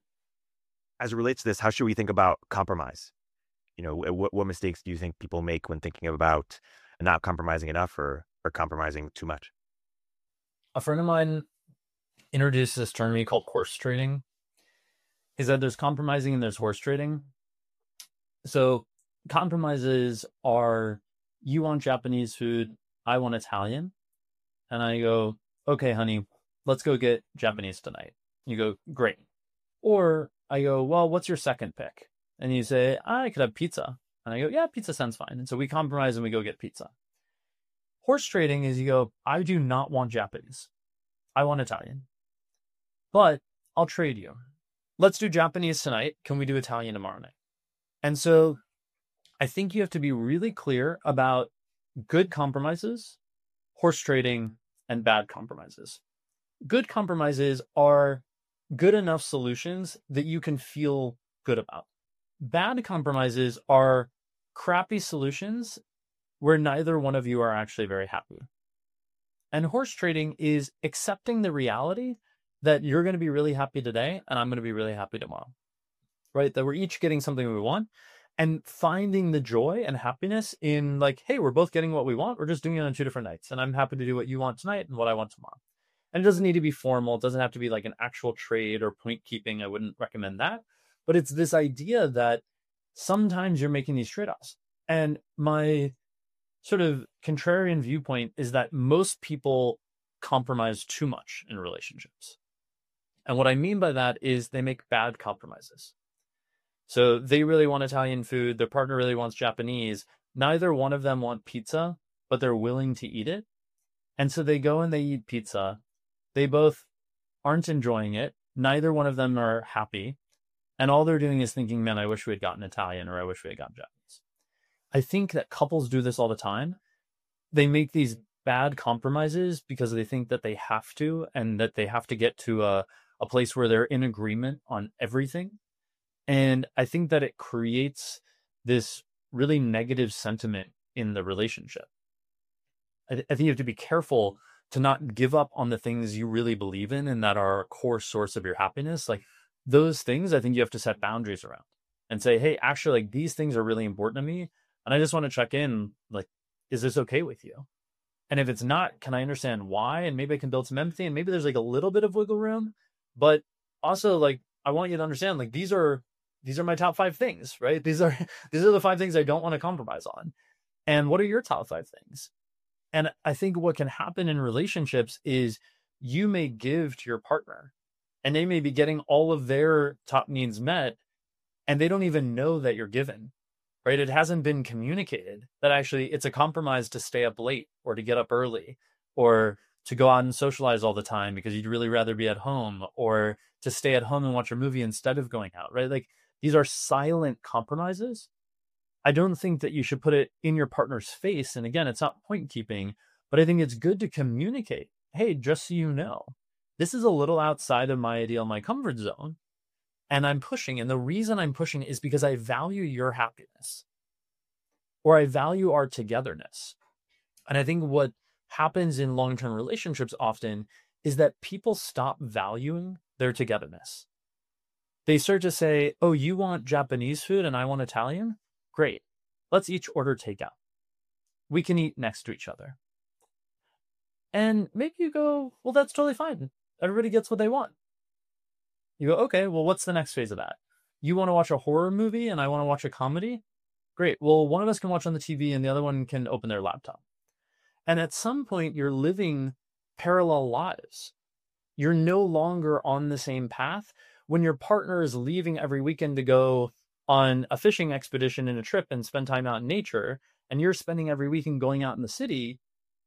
As it relates to this, how should we think about compromise? You know, what mistakes do you think people make when thinking about not compromising enough or compromising too much? A friend of mine introduced this term to me called horse trading. He said there's compromising and there's horse trading. So compromises are, you want Japanese food, I want Italian. And I go, okay, honey, let's go get Japanese tonight. You go, great. Or I go, well, what's your second pick? And you say, I could have pizza. And I go, yeah, pizza sounds fine. And so we compromise and we go get pizza. Horse trading is you go, I do not want Japanese. I want Italian. But I'll trade you. Let's do Japanese tonight. Can we do Italian tomorrow night? And so I think you have to be really clear about good compromises, horse trading, and bad compromises. Good compromises are good enough solutions that you can feel good about. Bad compromises are crappy solutions where neither one of you are actually very happy. And horse trading is accepting the reality that you're going to be really happy today and I'm going to be really happy tomorrow, right? That we're each getting something we want and finding the joy and happiness in like, hey, we're both getting what we want. We're just doing it on 2 different nights. And I'm happy to do what you want tonight and what I want tomorrow. And it doesn't need to be formal. It doesn't have to be like an actual trade or point keeping. I wouldn't recommend that. But it's this idea that sometimes you're making these trade-offs. And my sort of contrarian viewpoint is that most people compromise too much in relationships. And what I mean by that is they make bad compromises. So they really want Italian food. Their partner really wants Japanese. Neither one of them want pizza, but they're willing to eat it. And so they go and they eat pizza. They both aren't enjoying it. Neither one of them are happy. And all they're doing is thinking, man, I wish we had gotten Italian or I wish we had gotten Japanese. I think that couples do this all the time. They make these bad compromises because they think that they have to and that they have to get to a place where they're in agreement on everything. And I think that it creates this really negative sentiment in the relationship. I think you have to be careful to not give up on the things you really believe in and that are a core source of your happiness. Like those things, I think you have to set boundaries around and say, hey, actually, like these things are really important to me. And I just want to check in, like, is this okay with you? And if it's not, can I understand why? And maybe I can build some empathy and maybe there's like a little bit of wiggle room, but also like, I want you to understand, like, these are my top 5 things, right? These are the 5 things I don't want to compromise on. And what are your top 5 things? And I think what can happen in relationships is you may give to your partner and they may be getting all of their top needs met, and they don't even know that you're given, right? It hasn't been communicated that actually it's a compromise to stay up late or to get up early or to go out and socialize all the time because you'd really rather be at home, or to stay at home and watch a movie instead of going out, right? Like, these are silent compromises. I don't think that you should put it in your partner's face. And again, it's not point keeping, but I think it's good to communicate. Hey, just so you know, this is a little outside of my ideal, my comfort zone, and I'm pushing. And the reason I'm pushing is because I value your happiness, or I value our togetherness. And I think what happens in long-term relationships often is that people stop valuing their togetherness. They start to say, oh, you want Japanese food and I want Italian? Great. Let's each order takeout. We can eat next to each other. And maybe you go, well, that's totally fine. Everybody gets what they want. You go, okay, well, what's the next phase of that? You want to watch a horror movie and I want to watch a comedy? Great. Well, one of us can watch on the TV and the other one can open their laptop. And at some point, you're living parallel lives. You're no longer on the same path. When your partner is leaving every weekend to go on a fishing expedition and a trip and spend time out in nature, and you're spending every weekend going out in the city,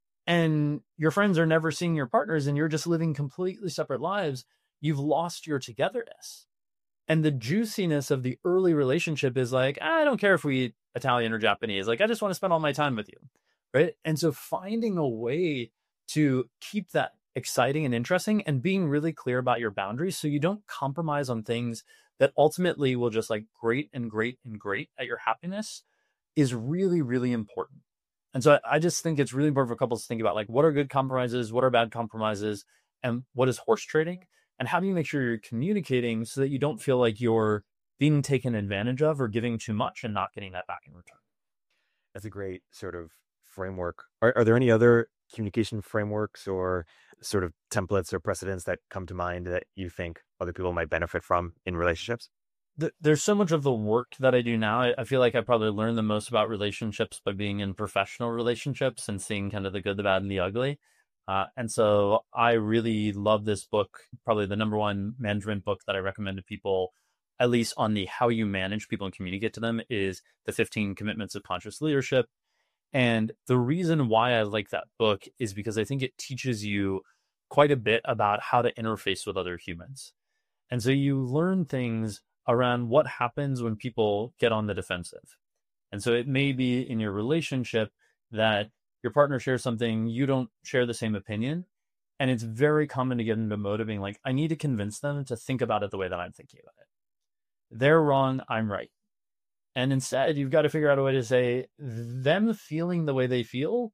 and your friends are never seeing your partners, and you're just living completely separate lives, you've lost your togetherness. And the juiciness of the early relationship is like, I don't care if we eat Italian or Japanese. Like, I just want to spend all my time with you. Right. And so finding a way to keep that exciting and interesting, and being really clear about your boundaries so you don't compromise on things that ultimately will just like grate and grate and grate at your happiness, is really, really important. And so I just think it's really important for couples to think about, like, what are good compromises, what are bad compromises, and what is horse trading, and how do you make sure you're communicating so that you don't feel like you're being taken advantage of or giving too much and not getting that back in return. That's a great sort of framework. Are there any other communication frameworks or sort of templates or precedents that come to mind that you think other people might benefit from in relationships? There's so much of the work that I do now. I feel like I probably learned the most about relationships by being in professional relationships and seeing kind of the good, the bad, and the ugly. And so I really love this book, probably the number one management book that I recommend to people, at least on the how you manage people and communicate to them, is The 15 Commitments of Conscious Leadership. And the reason why I like that book is because I think it teaches you quite a bit about how to interface with other humans. And so you learn things around what happens when people get on the defensive. And so it may be in your relationship that your partner shares something, you don't share the same opinion. And it's very common to get into mode of being like, I need to convince them to think about it the way that I'm thinking about it. They're wrong, I'm right. And instead, you've got to figure out a way to say, them feeling the way they feel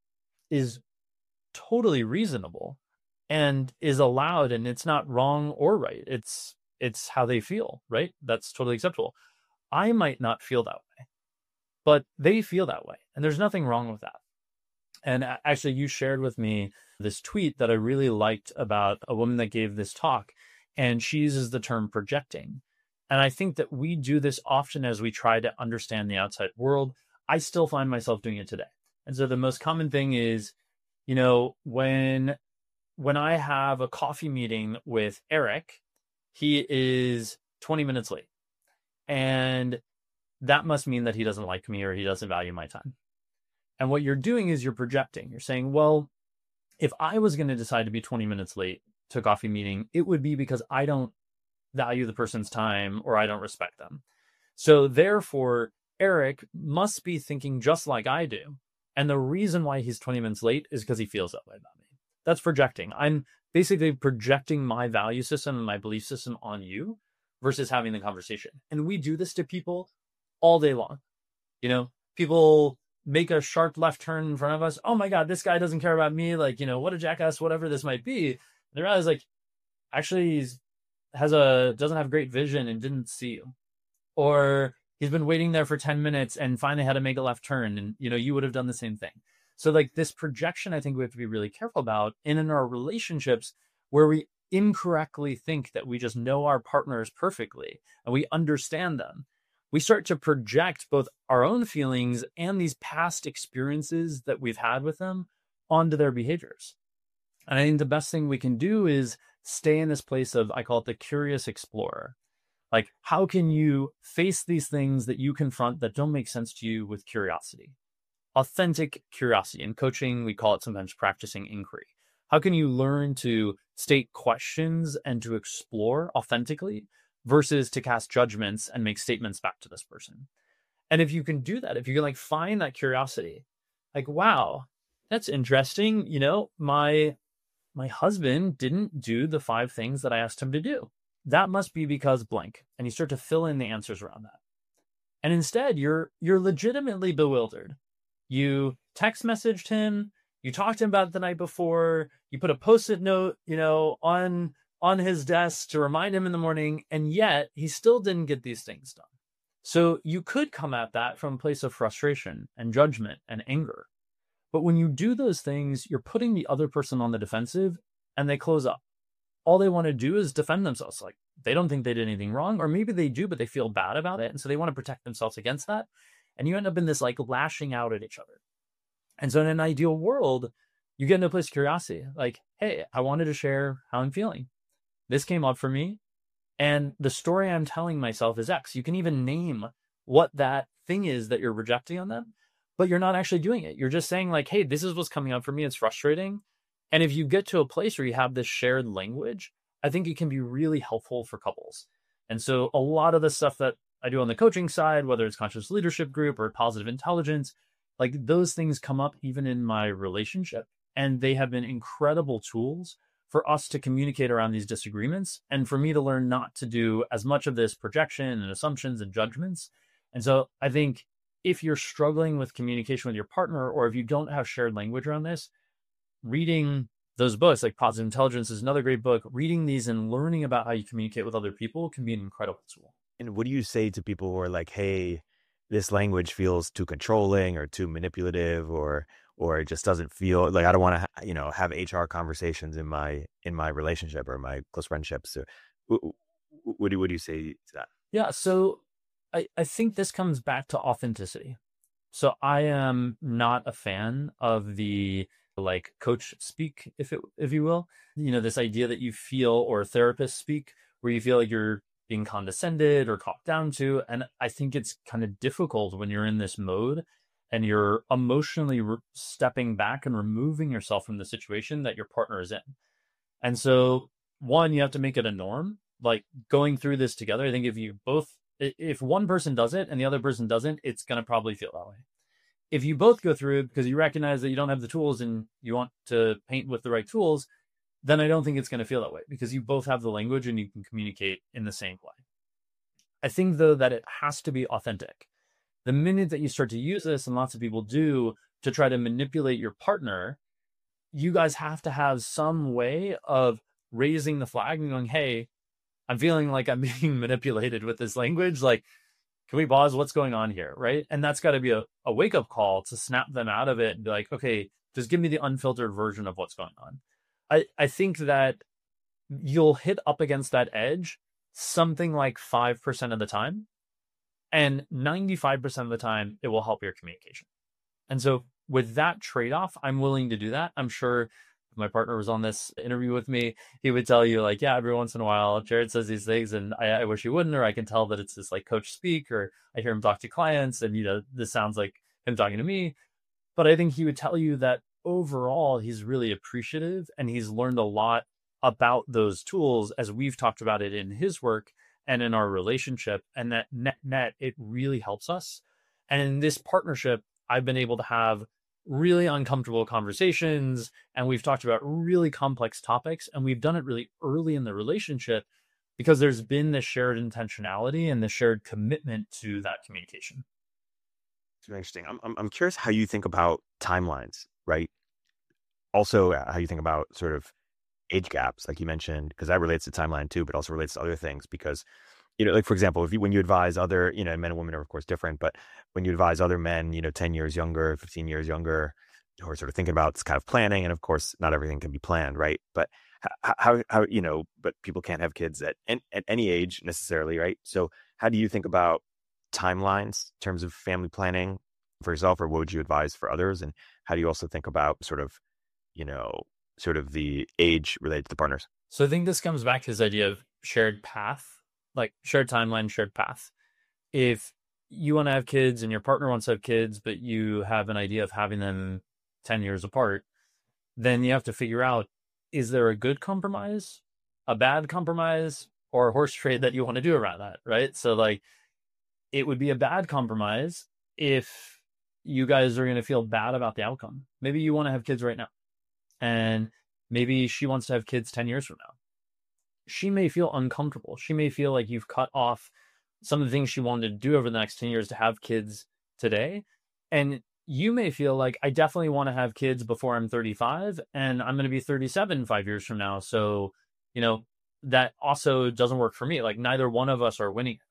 is totally reasonable and is allowed, and it's not wrong or right. It's how they feel, right? That's totally acceptable. I might not feel that way, but they feel that way, and there's nothing wrong with that. And actually, you shared with me this tweet that I really liked about a woman that gave this talk, and she uses the term projecting. And I think that we do this often as we try to understand the outside world. I still find myself doing it today. And so the most common thing is, you know, when I have a coffee meeting with Eric, he is 20 minutes late. And that must mean that he doesn't like me or he doesn't value my time. And what you're doing is you're projecting. You're saying, well, if I was going to decide to be 20 minutes late to a coffee meeting, it would be because I don't value the person's time or I don't respect them. So therefore, Eric must be thinking just like I do. And the reason why he's 20 minutes late is because he feels that way about me. That's projecting. I'm basically projecting my value system and my belief system on you versus having the conversation. And we do this to people all day long. You know, people make a sharp left turn in front of us. Oh my God, this guy doesn't care about me. Like, you know, what a jackass, whatever this might be. And they realize, like, actually he's doesn't have great vision and didn't see you, or he's been waiting there for 10 minutes and finally had to make a left turn, and you know, you would have done the same thing. So like this projection, I think we have to be really careful about in our relationships, where we incorrectly think that we just know our partners perfectly and we understand them. We start to project both our own feelings and these past experiences that we've had with them onto their behaviors. And I think the best thing we can do is stay in this place of, I call it the curious explorer, Like, how can you face these things that you confront that don't make sense to you with curiosity? Authentic curiosity. In coaching, we call it sometimes practicing inquiry. How can you learn to state questions and to explore authentically versus to cast judgments and make statements back to this person? And if you can do that, if you can like find that curiosity, like, wow, that's interesting. My husband didn't do the 5 things that I asked him to do. That must be because blank. And you start to fill in the answers around that. And instead, you're legitimately bewildered. You text messaged him, you talked to him about it the night before, you put a Post-it note, on his desk to remind him in the morning, and yet he still didn't get these things done. So you could come at that from a place of frustration and judgment and anger. But when you do those things, you're putting the other person on the defensive and they close up. All they want to do is defend themselves. Like, they don't think they did anything wrong, or maybe they do, but they feel bad about it. And so they want to protect themselves against that. And you end up in this like lashing out at each other. And so in an ideal world, you get into a place of curiosity. Like, hey, I wanted to share how I'm feeling. This came up for me. And the story I'm telling myself is X. You can even name what that thing is that you're rejecting on them, but you're not actually doing it. You're just saying like, hey, this is what's coming up for me. It's frustrating. And if you get to a place where you have this shared language, I think it can be really helpful for couples. And so a lot of the stuff that I do on the coaching side, whether it's conscious leadership group or positive intelligence, like those things come up even in my relationship. And they have been incredible tools for us to communicate around these disagreements and for me to learn not to do as much of this projection and assumptions and judgments. And so I think if you're struggling with communication with your partner, or if you don't have shared language around this, reading those books, like Positive Intelligence is another great book. Reading these and learning about how you communicate with other people can be an incredible tool. And what do you say to people who are like, hey, this language feels too controlling or too manipulative, or it just doesn't feel like I don't want to, have HR conversations in my relationship or my close friendships? So what do you say to that? Yeah. So I think this comes back to authenticity. So I am not a fan of the like coach speak, if you will, this idea that you feel, or therapist speak, where you feel like you're being condescended or talked down to. And I think it's kind of difficult when you're in this mode and you're emotionally stepping back and removing yourself from the situation that your partner is in. And so one, you have to make it a norm, like going through this together. I think if one person does it and the other person doesn't, it's going to probably feel that way. If you both go through it because you recognize that you don't have the tools and you want to paint with the right tools, then I don't think it's going to feel that way because you both have the language and you can communicate in the same way. I think, though, that it has to be authentic. The minute that you start to use this, and lots of people do, to try to manipulate your partner, you guys have to have some way of raising the flag and going, hey, I'm feeling like I'm being manipulated with this language. Like, can we pause? What's going on here? Right. And that's got to be a wake-up call to snap them out of it and be like, okay, just give me the unfiltered version of what's going on. I think that you'll hit up against that edge something like 5% of the time, and 95% of the time it will help your communication. And so with that trade-off, I'm willing to do that. I'm sure if my partner was on this interview with me, he would tell you like, yeah, every once in a while, Jared says these things and I wish he wouldn't, or I can tell that it's this like coach speak, or I hear him talk to clients and, this sounds like him talking to me. But I think he would tell you that overall, he's really appreciative and he's learned a lot about those tools as we've talked about it in his work and in our relationship, and that net, it really helps us. And in this partnership, I've been able to have really uncomfortable conversations, and we've talked about really complex topics, and we've done it really early in the relationship because there's been this shared intentionality and the shared commitment to that communication. It's very interesting. I'm curious how you think about timelines, right? Also, how you think about sort of age gaps, like you mentioned, because that relates to timeline too, but also relates to other things. Because, like for example, when you advise other, men and women are of course different, but when you advise other men, 10 years younger, 15 years younger, who are sort of thinking about this kind of planning, and of course, not everything can be planned, right? But how but people can't have kids at any age necessarily, right? So how do you think about timelines in terms of family planning for yourself, or what would you advise for others? And how do you also think about sort of the age related to the partners? So I think this comes back to this idea of shared path like shared timeline, shared path. If you want to have kids and your partner wants to have kids, but you have an idea of having them 10 years apart, then you have to figure out, is there a good compromise, a bad compromise, or a horse trade that you want to do around that, right? So like, it would be a bad compromise if you guys are going to feel bad about the outcome. Maybe you want to have kids right now, and maybe she wants to have kids 10 years from now. She may feel uncomfortable. She may feel like you've cut off some of the things she wanted to do over the next 10 years to have kids today. And you may feel like, I definitely want to have kids before I'm 35, and I'm going to be 37 5 years from now. So, that also doesn't work for me. Like, neither one of us are winning.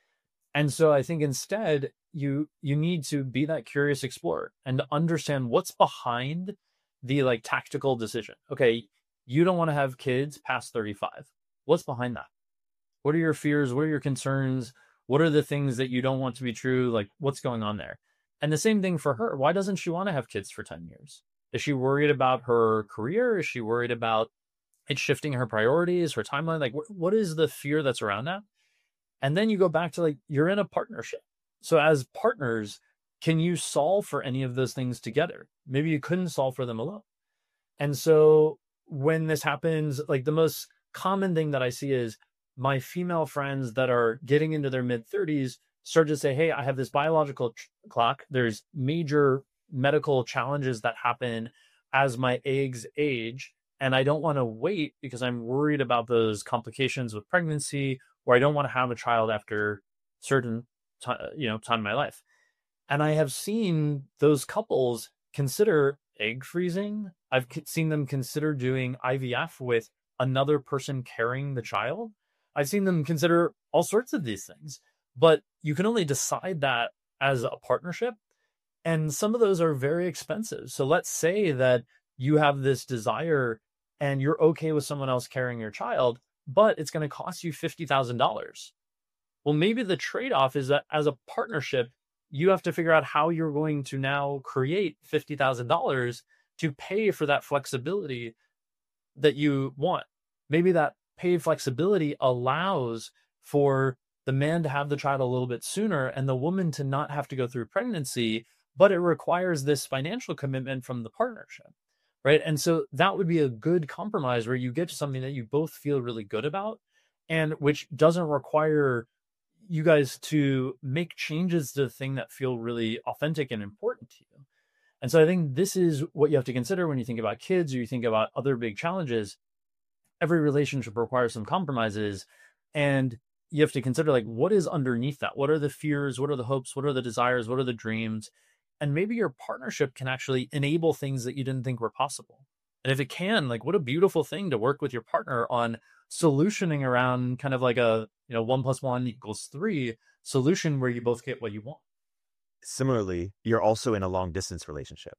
And so I think instead you need to be that curious explorer and to understand what's behind the like tactical decision. Okay, you don't want to have kids past 35. What's behind that? What are your fears? What are your concerns? What are the things that you don't want to be true? Like, what's going on there? And the same thing for her. Why doesn't she want to have kids for 10 years? Is she worried about her career? Is she worried about it shifting her priorities, her timeline? Like, what is the fear that's around that? And then you go back to like, you're in a partnership. So as partners, can you solve for any of those things together? Maybe you couldn't solve for them alone. And so when this happens, like the most common thing that I see is my female friends that are getting into their mid 30s start to say, hey, I have this biological clock. There's major medical challenges that happen as my eggs age. And I don't want to wait because I'm worried about those complications with pregnancy, or I don't want to have a child after certain time in my life. And I have seen those couples consider egg freezing. I've seen them consider doing IVF with another person carrying the child. I've seen them consider all sorts of these things, but you can only decide that as a partnership. And some of those are very expensive. So let's say that you have this desire and you're okay with someone else carrying your child, but it's going to cost you $50,000. Well, maybe the trade-off is that as a partnership, you have to figure out how you're going to now create $50,000 to pay for that flexibility that you want. Maybe that paid flexibility allows for the man to have the child a little bit sooner and the woman to not have to go through pregnancy, but it requires this financial commitment from the partnership, right? And so that would be a good compromise where you get to something that you both feel really good about and which doesn't require you guys to make changes to the thing that feel really authentic and important to you. And so I think this is what you have to consider when you think about kids or you think about other big challenges. Every relationship requires some compromises, and you have to consider like, what is underneath that? What are the fears? What are the hopes? What are the desires? What are the dreams? And maybe your partnership can actually enable things that you didn't think were possible. And if it can, like, what a beautiful thing to work with your partner on solutioning around kind of like a, 1 + 1 = 3 solution where you both get what you want. Similarly, you're also in a long distance relationship.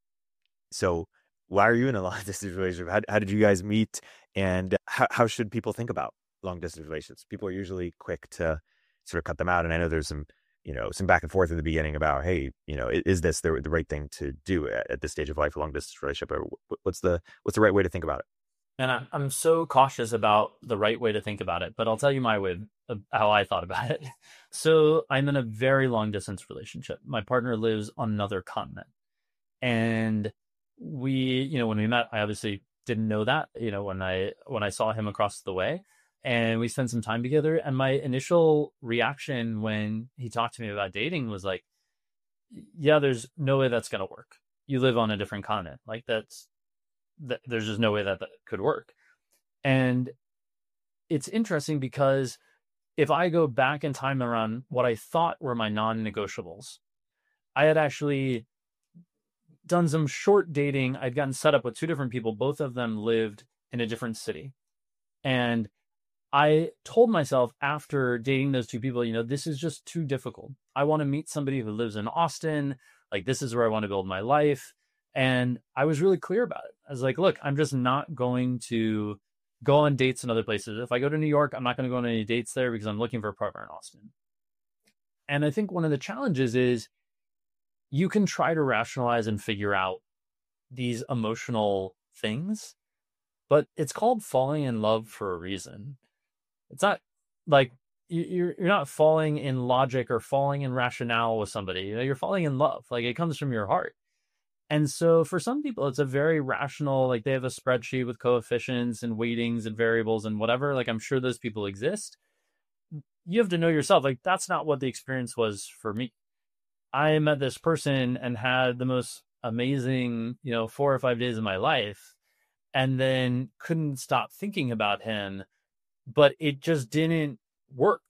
So why are you in a long distance relationship? How did you guys meet? And how should people think about long distance relationships? People are usually quick to sort of cut them out. And I know there's some back and forth in the beginning about, hey, is this the right thing to do at this stage of life, a long distance relationship? Or what's the right way to think about it? And I'm so cautious about the right way to think about it, but I'll tell you my way of how I thought about it. So I'm in a very long distance relationship. My partner lives on another continent. And we, when we met, I obviously didn't know that, when I saw him across the way, and we spent some time together. And my initial reaction when he talked to me about dating was like, yeah, there's no way that's going to work. You live on a different continent. Like there's just no way that could work. And it's interesting because if I go back in time around what I thought were my non-negotiables, I had actually done some short dating. I'd gotten set up with 2 different people. Both of them lived in a different city. And I told myself after dating those 2 people, this is just too difficult. I want to meet somebody who lives in Austin. Like, this is where I want to build my life. And I was really clear about it. I was like, look, I'm just not going to go on dates in other places. If I go to New York, I'm not going to go on any dates there because I'm looking for a partner in Austin. And I think one of the challenges is you can try to rationalize and figure out these emotional things, but it's called falling in love for a reason. It's not like you're not falling in logic or falling in rationale with somebody. You're falling in love. Like, it comes from your heart. And so for some people, it's a very rational, like they have a spreadsheet with coefficients and weightings and variables and whatever. Like, I'm sure those people exist. You have to know yourself. Like, that's not what the experience was for me. I met this person and had the most amazing, 4 or 5 days of my life, and then couldn't stop thinking about him, but it just didn't work.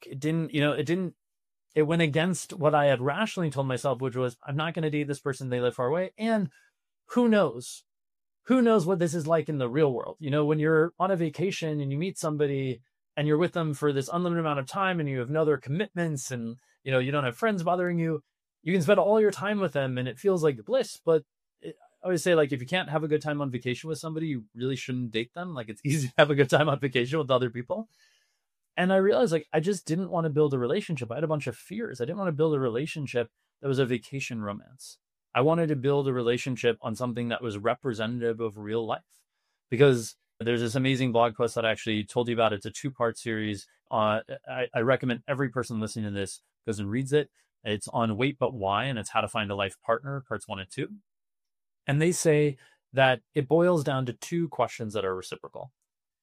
It went against what I had rationally told myself, which was, I'm not going to date this person. They live far away. And who knows what this is like in the real world? When you're on a vacation and you meet somebody and you're with them for this unlimited amount of time and you have no other commitments and, you don't have friends bothering you, you can spend all your time with them and it feels like bliss. But I always say, like, if you can't have a good time on vacation with somebody, you really shouldn't date them. Like, it's easy to have a good time on vacation with other people. And I realized, like, I just didn't want to build a relationship. I had a bunch of fears. I didn't want to build a relationship that was a vacation romance. I wanted to build a relationship on something that was representative of real life. Because there's this amazing blog post that I actually told you about. It's a 2-part series. I recommend every person listening to this goes and reads it. It's on Wait But Why, and it's How to Find a Life Partner, parts 1 and 2. And they say that it boils down to 2 questions that are reciprocal.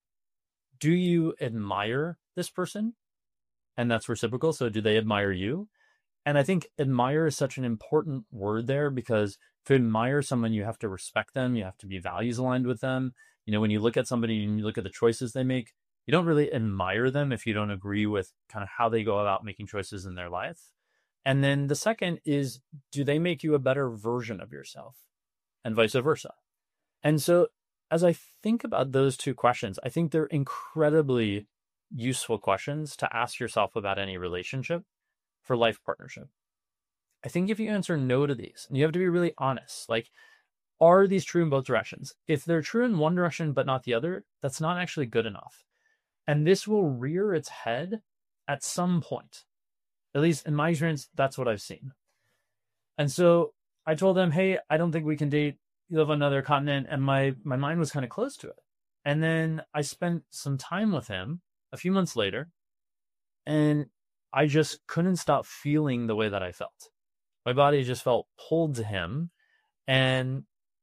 Do you admire this person? And that's reciprocal. So do they admire you? And I think admire is such an important word there, because to admire someone, you have to respect them. You have to be values aligned with them. When you look at somebody and you look at the choices they make, you don't really admire them if you don't agree with kind of how they go about making choices in their life. And then the second is, do they make you a better version of yourself? And vice versa. And so as I think about those 2 questions, I think they're incredibly useful questions to ask yourself about any relationship for life partnership. I think if you answer no to these, and you have to be really honest, like, are these true in both directions? If they're true in one direction but not the other, that's not actually good enough. And this will rear its head at some point. At least in my experience, that's what I've seen. And so I told them, hey, I don't think we can date. You live on another continent. And my mind was kind of close to it. And then I spent some time with him a few months later, and I just couldn't stop feeling the way that I felt. My body just felt pulled to him. And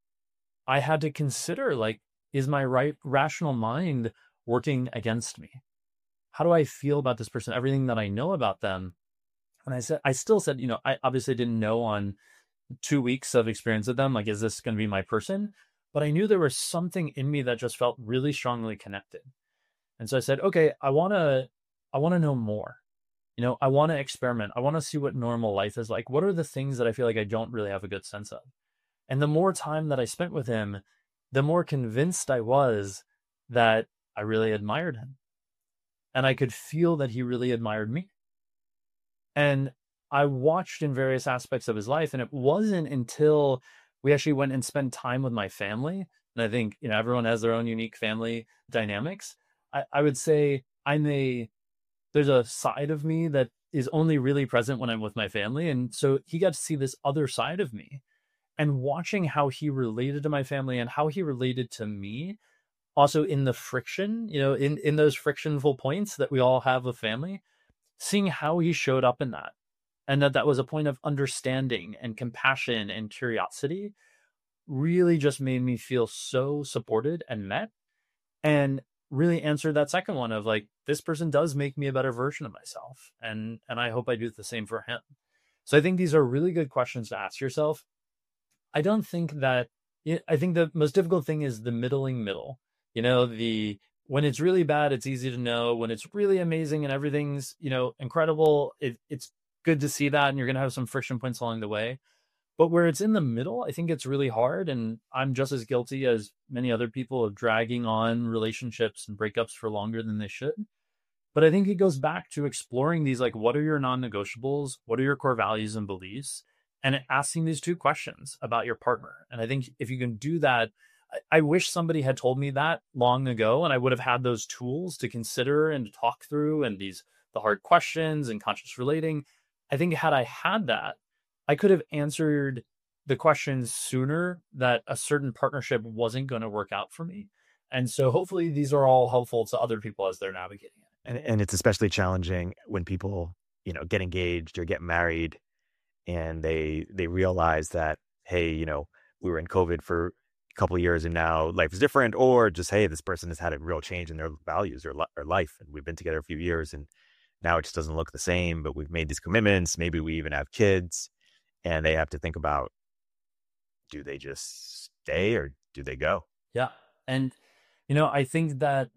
I had to consider, like, is my rational mind working against me? How do I feel about this person? Everything that I know about them. And I still said, I obviously didn't know on 2 weeks of experience with them, like, is this going to be my person? But I knew there was something in me that just felt really strongly connected. And so I said, okay, I want to know more. I want to experiment. I want to see what normal life is like. What are the things that I feel like I don't really have a good sense of? And the more time that I spent with him, the more convinced I was that I really admired him. And I could feel that he really admired me. And I watched in various aspects of his life. And it wasn't until we actually went and spent time with my family. And I think, everyone has their own unique family dynamics. I would say there's a side of me that is only really present when I'm with my family. And so he got to see this other side of me, and watching how he related to my family and how he related to me, also in the friction, in those frictionful points that we all have with family, seeing how he showed up in that, and that was a point of understanding and compassion and curiosity, really just made me feel so supported and met, and really answered that second one of, like, this person does make me a better version of myself. And I hope I do the same for him. So I think these are really good questions to ask yourself. I think the most difficult thing is the middle. When it's really bad, it's easy to know. When it's really amazing and everything's, incredible, it's good to see that. And you're going to have some friction points along the way. But where it's in the middle, I think it's really hard. And I'm just as guilty as many other people of dragging on relationships and breakups for longer than they should. But I think it goes back to exploring these, like, what are your non-negotiables? What are your core values and beliefs? And asking these 2 questions about your partner. And I think if you can do that, I wish somebody had told me that long ago, and I would have had those tools to consider and to talk through, and the hard questions and conscious relating. I think had I had that, I could have answered the questions sooner that a certain partnership wasn't going to work out for me. And so hopefully these are all helpful to other people as they're navigating it. And it's especially challenging when people, get engaged or get married and they realize that, hey, we were in COVID for a couple of years and now life is different, or just, hey, this person has had a real change in their values or life, and we've been together a few years and now it just doesn't look the same, but we've made these commitments. Maybe we even have kids, and they have to think about, do they just stay or do they go? Yeah. And, I think that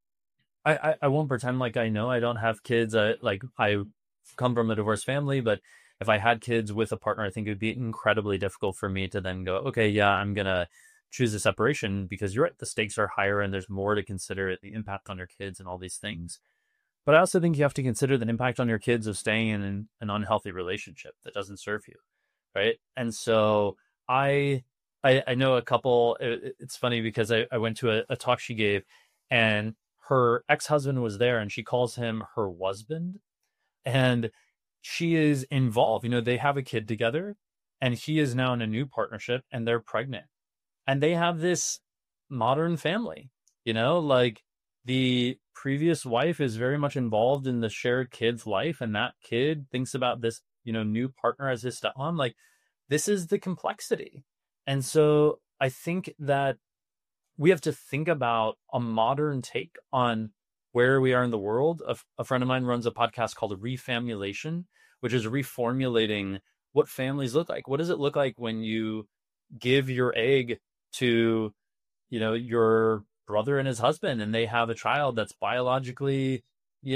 I won't pretend like I know. I don't have kids. I come from a divorced family, but if I had kids with a partner, I think it would be incredibly difficult for me to then go, okay, yeah, I'm going to choose a separation, because you're right, the stakes are higher and there's more to consider, the impact on your kids and all these things. But I also think you have to consider the impact on your kids of staying in an unhealthy relationship that doesn't serve you, right? And so I know a couple. It's funny because I went to a talk she gave, and her ex-husband was there, and she calls him her husband, and she is involved. They have a kid together, and he is now in a new partnership, and they're pregnant, and they have this modern family. Like, the previous wife is very much involved in the shared kid's life, and that kid thinks about this, new partner as his stepmom. Like, this is the complexity. And so I think that we have to think about a modern take on where we are in the world. A friend of mine runs a podcast called Refamulation, which is reformulating what families look like. What does it look like when you give your egg to, your brother and his husband, and they have a child that's biologically,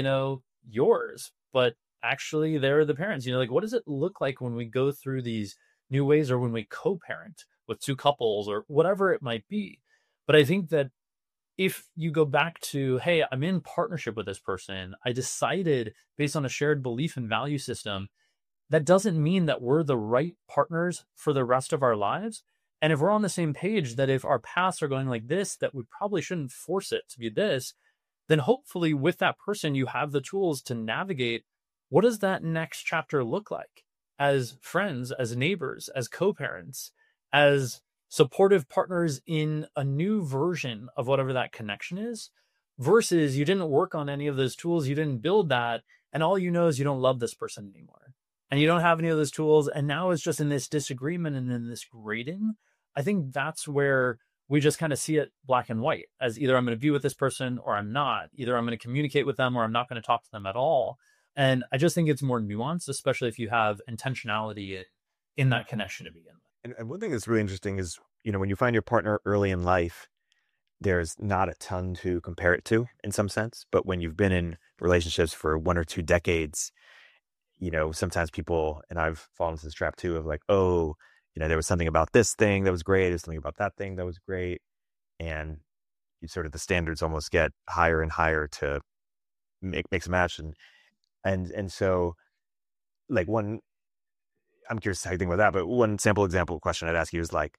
yours, but actually they're the parents? Like, what does it look like when we go through these new ways, or when we co-parent with two couples, or whatever it might be? But I think that if you go back to, hey, I'm in partnership with this person, I decided based on a shared belief and value system, that doesn't mean that we're the right partners for the rest of our lives. And if we're on the same page that if our paths are going like this, that we probably shouldn't force it to be this, then hopefully with that person, you have the tools to navigate, what does that next chapter look like as friends, as neighbors, as co-parents, as supportive partners in a new version of whatever that connection is, versus you didn't work on any of those tools, you didn't build that, and all you know is you don't love this person anymore, and you don't have any of those tools, and now it's just in this disagreement and in this grading. I think that's where we just kind of see it black and white, as either I'm going to be with this person or I'm not, either I'm going to communicate with them or I'm not going to talk to them at all. And I just think it's more nuanced, especially if you have intentionality in that connection to begin with. And one thing that's really interesting is, when you find your partner early in life, there's not a ton to compare it to in some sense. But when you've been in relationships for 1 or 2 decades, sometimes people, and I've fallen into this trap too, of like, oh, there was something about this thing that was great. There's something about that thing that was great. And the standards almost get higher and higher to make a match. And so, like, I'm curious how you think about that, but one sample example question I'd ask you is like,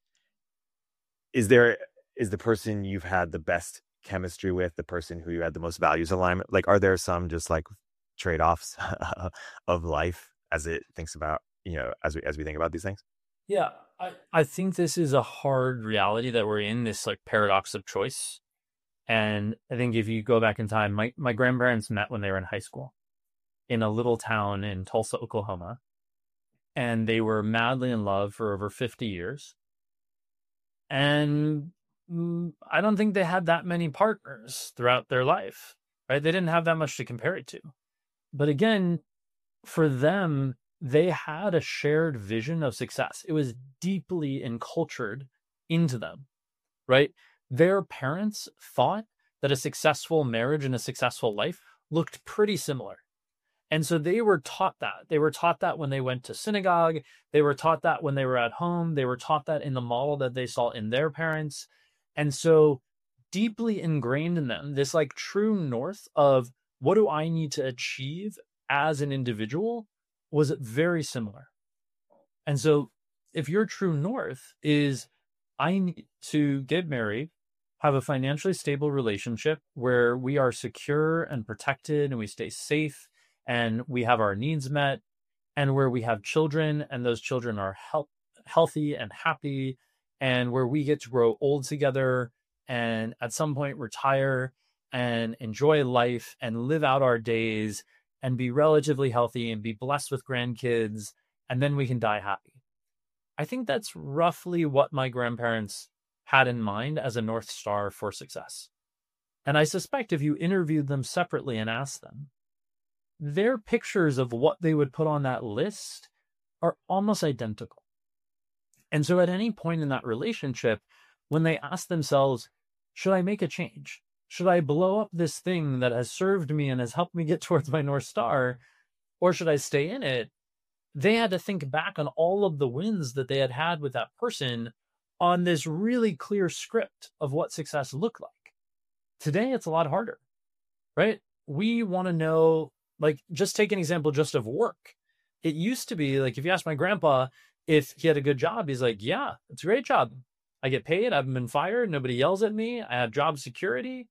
is the person you've had the best chemistry with the person who you had the most values alignment? Like, are there some just like trade-offs of life as it thinks about, as we think about these things? Yeah, I think this is a hard reality that we're in, this like paradox of choice. And I think if you go back in time, my grandparents met when they were in high school in a little town in Tulsa, Oklahoma. And they were madly in love for over 50 years. And I don't think they had that many partners throughout their life, right? They didn't have that much to compare it to. But again, for them, they had a shared vision of success. It was deeply encultured into them, right? Their parents thought that a successful marriage and a successful life looked pretty similar. And so they were taught that. They were taught that when they went to synagogue. They were taught that when they were at home. They were taught that in the model that they saw in their parents. And so deeply ingrained in them, this like true north of what do I need to achieve as an individual was very similar. And so if your true north is I need to get married, have a financially stable relationship where we are secure and protected and we stay safe and we have our needs met, and where we have children and those children are healthy and happy, and where we get to grow old together and at some point retire, and enjoy life and live out our days and be relatively healthy and be blessed with grandkids, and then we can die happy. I think that's roughly what my grandparents had in mind as a North Star for success. And I suspect if you interviewed them separately and asked them, their pictures of what they would put on that list are almost identical. And so at any point in that relationship, when they ask themselves, should I make a change? Should I blow up this thing that has served me and has helped me get towards my North Star? Or should I stay in it? They had to think back on all of the wins that they had had with that person on this really clear script of what success looked like. Today, it's a lot harder, right? We want to know, like, just take an example just of work. It used to be like, if you ask my grandpa if he had a good job, he's like, yeah, it's a great job. I get paid. I haven't been fired. Nobody yells at me. I have job security.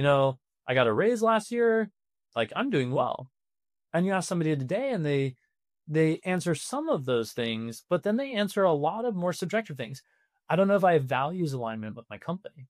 I got a raise last year. Like, I'm doing well. And you ask somebody today and they answer some of those things, but then they answer a lot of more subjective things. I don't know if I have values alignment with my company.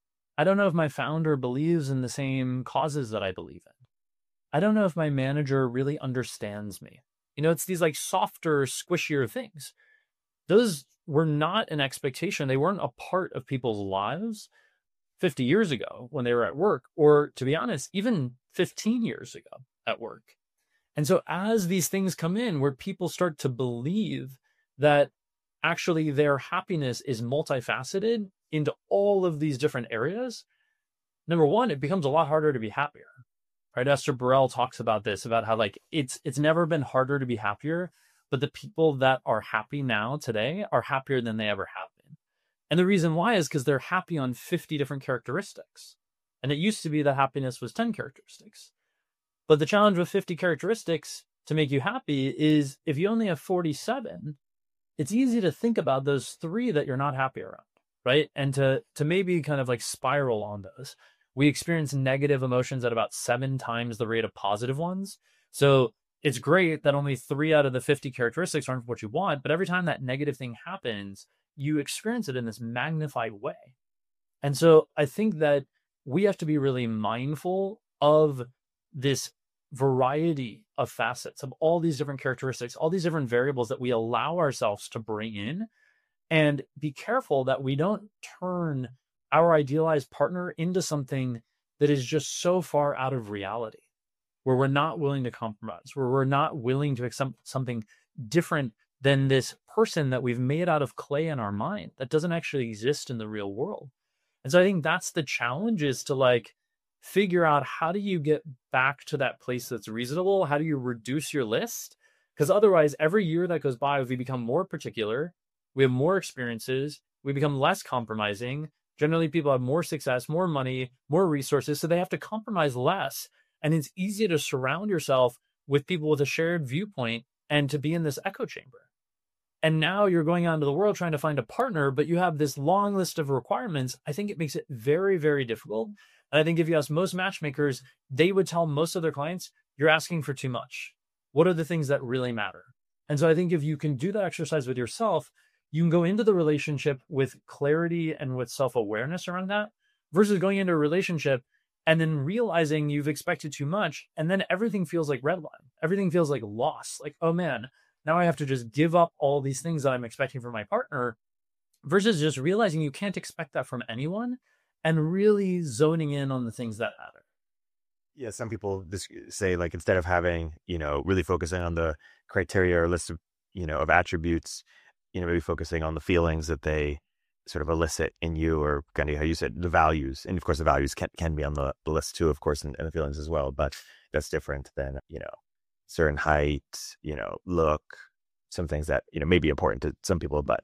I don't know if my founder believes in the same causes that I believe in. I don't know if my manager really understands me. It's these like softer, squishier things. Those were not an expectation. They weren't a part of people's lives 50 years ago when they were at work, or to be honest, even 15 years ago at work. And so as these things come in where people start to believe that actually their happiness is multifaceted into all of these different areas, number one, it becomes a lot harder to be happier, right? Esther Perel talks about this, about how like it's never been harder to be happier, but the people that are happy now today are happier than they ever have been. And the reason why is because they're happy on 50 different characteristics. And it used to be that happiness was 10 characteristics. But the challenge with 50 characteristics to make you happy is if you only have 47, it's easy to think about those 3 that you're not happy around, right? And to maybe kind of like spiral on those. We experience negative emotions at about 7 times the rate of positive ones. So it's great that only 3 out of the 50 characteristics aren't what you want, but every time that negative thing happens, you experience it in this magnified way. And so I think that we have to be really mindful of this variety of facets, of all these different characteristics, all these different variables that we allow ourselves to bring in, and be careful that we don't turn our idealized partner into something that is just so far out of reality, where we're not willing to compromise, where we're not willing to accept something different than this person that we've made out of clay in our mind that doesn't actually exist in the real world. And so I think that's the challenge, is to like figure out, how do you get back to that place that's reasonable? How do you reduce your list? Because otherwise, every year that goes by, we become more particular, we have more experiences, we become less compromising. Generally, people have more success, more money, more resources, so they have to compromise less. And it's easy to surround yourself with people with a shared viewpoint and to be in this echo chamber. And now you're going out into the world trying to find a partner, but you have this long list of requirements. I think it makes it very, very difficult. And I think if you ask most matchmakers, they would tell most of their clients, you're asking for too much. What are the things that really matter? And so I think if you can do that exercise with yourself, you can go into the relationship with clarity and with self-awareness around that, versus going into a relationship and then realizing you've expected too much. And then everything feels like red line. Everything feels like loss. Like, oh man, now I have to just give up all these things that I'm expecting from my partner, versus just realizing you can't expect that from anyone and really zoning in on the things that matter. Yeah, some people say, like, instead of having, really focusing on the criteria or list of, of attributes, maybe focusing on the feelings that they sort of elicit in you, or kind of how you said, the values. And of course, the values can be on the list too, of course, and the feelings as well. But that's different than, certain height, look, some things that, may be important to some people, but,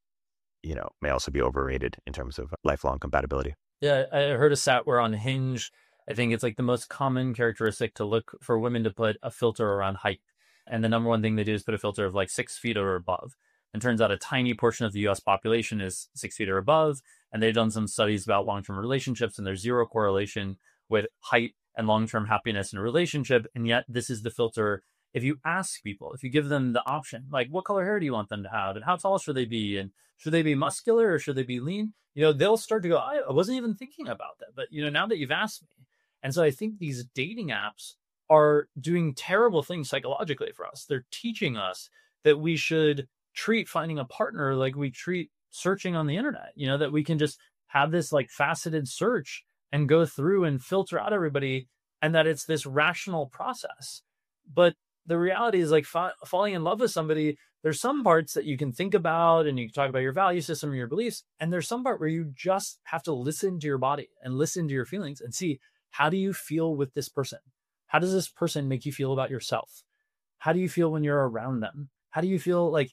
may also be overrated in terms of lifelong compatibility. Yeah, I heard a stat where on Hinge, I think it's like the most common characteristic to look for women to put a filter around height. And the number one thing they do is put a filter of like 6 feet or above. And turns out a tiny portion of the US population is 6 feet or above. And they've done some studies about long-term relationships, and there's zero correlation with height and long-term happiness in a relationship. And yet this is the filter. If you ask people, if you give them the option, like, what color hair do you want them to have? And how tall should they be? And should they be muscular or should they be lean? They'll start to go, I wasn't even thinking about that. But, now that you've asked me. And so I think these dating apps are doing terrible things psychologically for us. They're teaching us that we should treat finding a partner like we treat searching on the internet, that we can just have this like faceted search and go through and filter out everybody, and that it's this rational process. But the reality is like falling in love with somebody, there's some parts that you can think about and you can talk about your value system or your beliefs. And there's some part where you just have to listen to your body and listen to your feelings and see, how do you feel with this person? How does this person make you feel about yourself? How do you feel when you're around them? How do you feel like,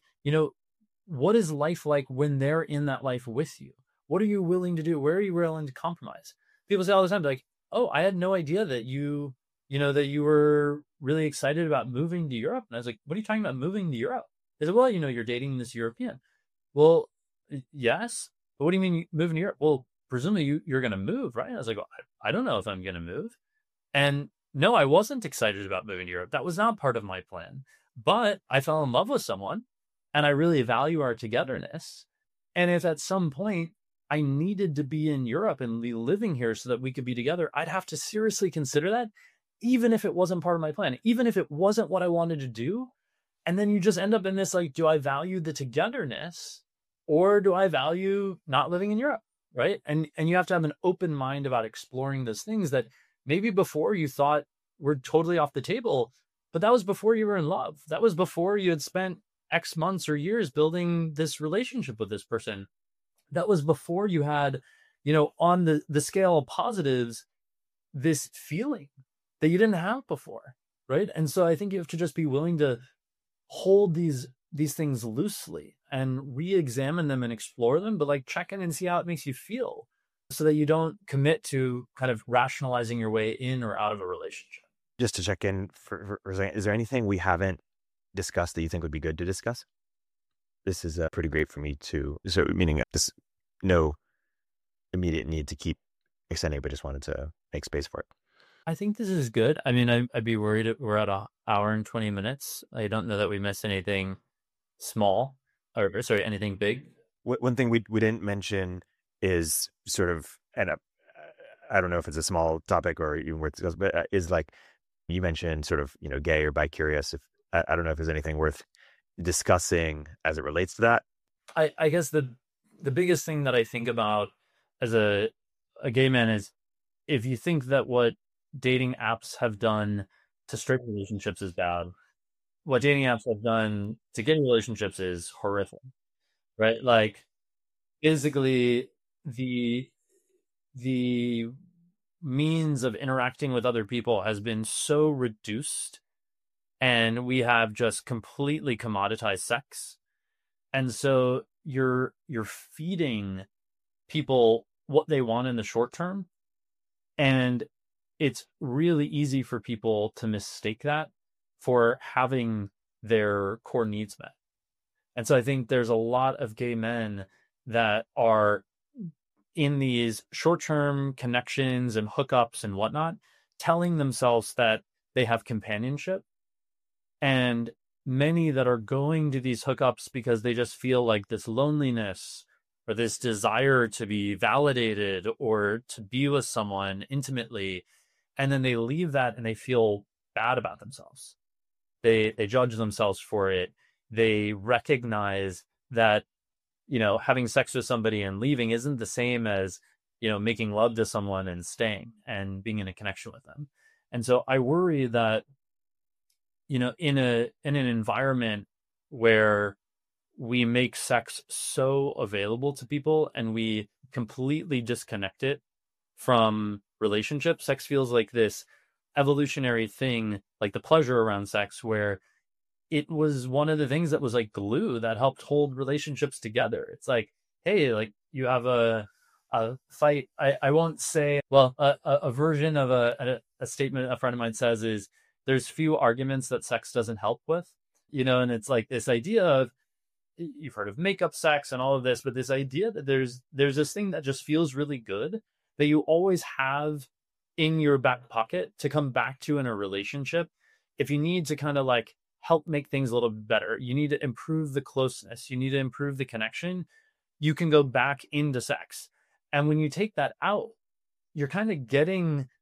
what is life like when they're in that life with you? What are you willing to do? Where are you willing to compromise? People say all the time, like, oh, I had no idea that that you were really excited about moving to Europe. And I was like, what are you talking about moving to Europe? They said, well, you're dating this European. Well, yes. But what do you mean moving to Europe? Well, presumably you're going to move, right? I was like, well, I don't know if I'm going to move. And no, I wasn't excited about moving to Europe. That was not part of my plan. But I fell in love with someone and I really value our togetherness. And if at some point I needed to be in Europe and be living here so that we could be together, I'd have to seriously consider that, even if it wasn't part of my plan, even if it wasn't what I wanted to do. And then you just end up in this, like, do I value the togetherness or do I value not living in Europe? Right. And you have to have an open mind about exploring those things that maybe before you thought were totally off the table, but that was before you were in love. That was before you had spent X months or years building this relationship with this person. That was before you had, on the scale of positives, this feeling that you didn't have before. Right. And so I think you have to just be willing to hold these things loosely and re-examine them and explore them, but like check in and see how it makes you feel so that you don't commit to kind of rationalizing your way in or out of a relationship. Just to check in for a second, is there anything we haven't discussed that you think would be good to discuss? This is pretty great for me too. So meaning this, no immediate need to keep extending, but just wanted to make space for it. I think this is good. I mean, I'd be worried if we're at an hour and 20 minutes. I don't know that we missed anything small anything big. One thing we didn't mention is sort of, and I don't know if it's a small topic or even worth discussing, but is like you mentioned sort of, gay or bi-curious. If I don't know if there's anything worth discussing as it relates to that. I guess the biggest thing that I think about as a gay man is, if you think that what dating apps have done to straight relationships is bad, what dating apps have done to gay relationships is horrific, right? Like, basically the means of interacting with other people has been so reduced, and we have just completely commoditized sex. And so you're feeding people what they want in the short term, and it's really easy for people to mistake that for having their core needs met. And so I think there's a lot of gay men that are in these short-term connections and hookups and whatnot, telling themselves that they have companionship. And many that are going to these hookups because they just feel like this loneliness or this desire to be validated or to be with someone intimately. And then they leave that and they feel bad about themselves. They judge themselves for it. They recognize that, having sex with somebody and leaving isn't the same as, making love to someone and staying and being in a connection with them. And so I worry that, in an environment where we make sex so available to people and we completely disconnect it from relationships, sex feels like this evolutionary thing, like the pleasure around sex, where it was one of the things that was like glue that helped hold relationships together. It's like, hey, like you have a fight. I won't say, well, a version of a statement a friend of mine says is, there's few arguments that sex doesn't help with, and it's like this idea of, you've heard of makeup sex and all of this, but this idea that there's this thing that just feels really good that you always have in your back pocket to come back to in a relationship. If you need to kind of like help make things a little bit better, you need to improve the closeness, you need to improve the connection, you can go back into sex. And when you take that out, you're kind of getting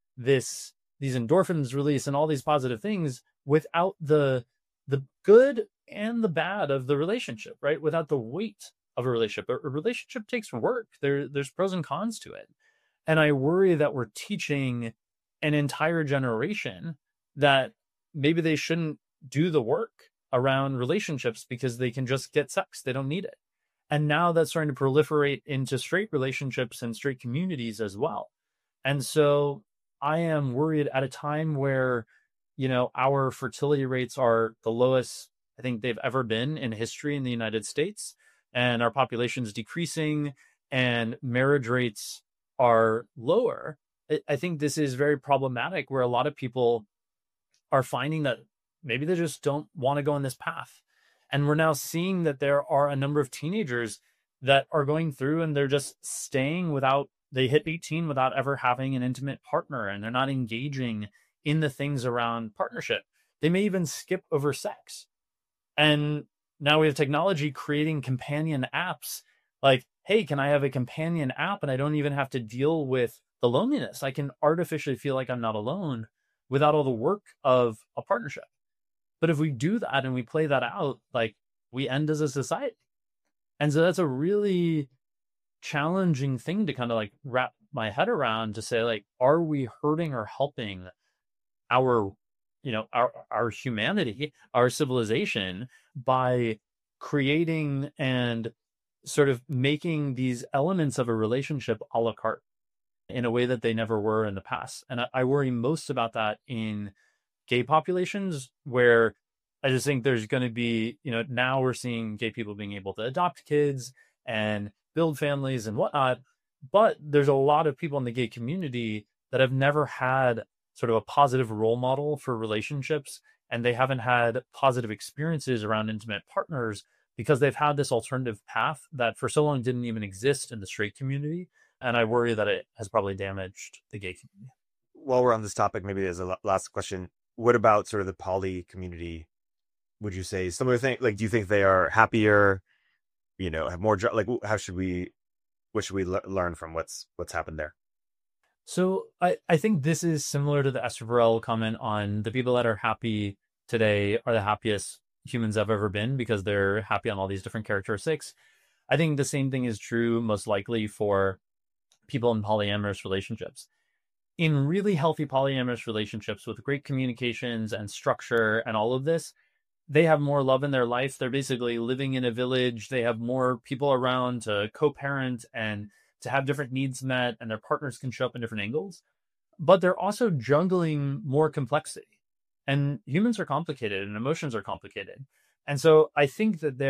these endorphins release and all these positive things without the good and the bad of the relationship, right? Without the weight of a relationship. A relationship takes work. There's pros and cons to it. And I worry that we're teaching an entire generation that maybe they shouldn't do the work around relationships because they can just get sex. They don't need it. And now that's starting to proliferate into straight relationships and straight communities as well. And so I am worried at a time where, our fertility rates are the lowest I think they've ever been in history in the United States, and our population is decreasing and marriage rates are lower. I think this is very problematic, where a lot of people are finding that maybe they just don't want to go on this path. And we're now seeing that there are a number of teenagers that are going through and they're just staying they hit 18 without ever having an intimate partner, and they're not engaging in the things around partnership. They may even skip over sex. And now we have technology creating companion apps like, hey, can I have a companion app and I don't even have to deal with the loneliness? I can artificially feel like I'm not alone without all the work of a partnership. But if we do that and we play that out, like, we end as a society. And so that's a really challenging thing to kind of like wrap my head around, to say, like, are we hurting or helping our humanity, our civilization, by creating and sort of making these elements of a relationship a la carte in a way that they never were in the past? And I worry most about that in gay populations, where I just think there's going to be, now we're seeing gay people being able to adopt kids and build families and whatnot. But there's a lot of people in the gay community that have never had sort of a positive role model for relationships, and they haven't had positive experiences around intimate partners because they've had this alternative path that for so long didn't even exist in the straight community. And I worry that it has probably damaged the gay community. While we're on this topic, maybe as a last question, what about sort of the poly community? Would you say similar thing? Like, do you think they are happier, have more, like, what should we learn from what's happened there? So I think this is similar to the Esther Perel comment on the people that are happy today are the happiest humans have ever been because they're happy on all these different characteristics. I think the same thing is true most likely for people in polyamorous relationships. In really healthy polyamorous relationships with great communications and structure and all of this, they have more love in their life. They're basically living in a village. They have more people around to co-parent and to have different needs met, and their partners can show up in different angles. But they're also juggling more complexity. And humans are complicated and emotions are complicated. And so I think that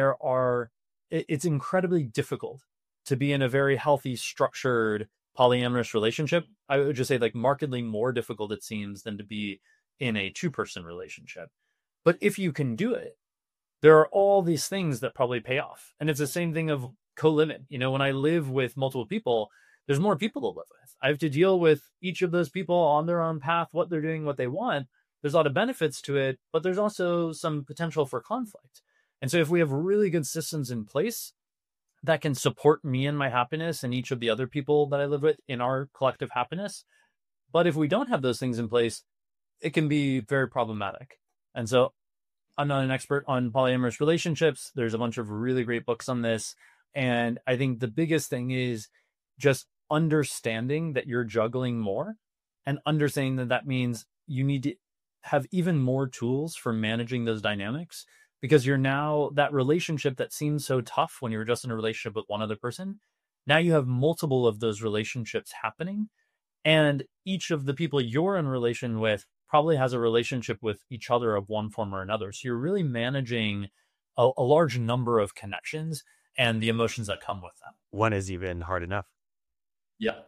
it's incredibly difficult to be in a very healthy, structured polyamorous relationship. I would just say, like, markedly more difficult, it seems, than to be in a two-person relationship. But if you can do it, there are all these things that probably pay off. And it's the same thing of co-living. When I live with multiple people, there's more people to live with. I have to deal with each of those people on their own path, what they're doing, what they want. There's a lot of benefits to it, but there's also some potential for conflict. And so if we have really good systems in place that can support me and my happiness and each of the other people that I live with in our collective happiness, but if we don't have those things in place, it can be very problematic. And so I'm not an expert on polyamorous relationships. There's a bunch of really great books on this. And I think the biggest thing is just understanding that you're juggling more, and understanding that means you need to have even more tools for managing those dynamics, because you're now that relationship that seems so tough when you were just in a relationship with one other person. Now you have multiple of those relationships happening, and each of the people you're in relation with probably has a relationship with each other of one form or another. So you're really managing a large number of connections and the emotions that come with them. One is even hard enough. Yeah.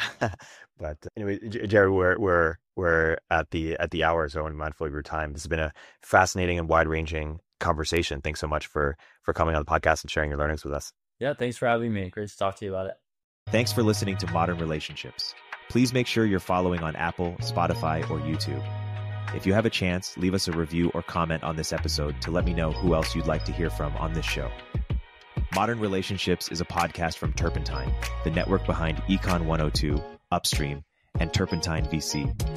But anyway, Jared, we're at the hour, so I want to be mindful of your time. This has been a fascinating and wide-ranging conversation. Thanks so much for coming on the podcast and sharing your learnings with us. Yeah, thanks for having me. Great to talk to you about it. Thanks for listening to Modern Relationships. Please make sure you're following on Apple, Spotify, or YouTube. If you have a chance, leave us a review or comment on this episode to let me know who else you'd like to hear from on this show. Modern Relationships is a podcast from Turpentine, the network behind Econ 102, Upstream, and Turpentine VC.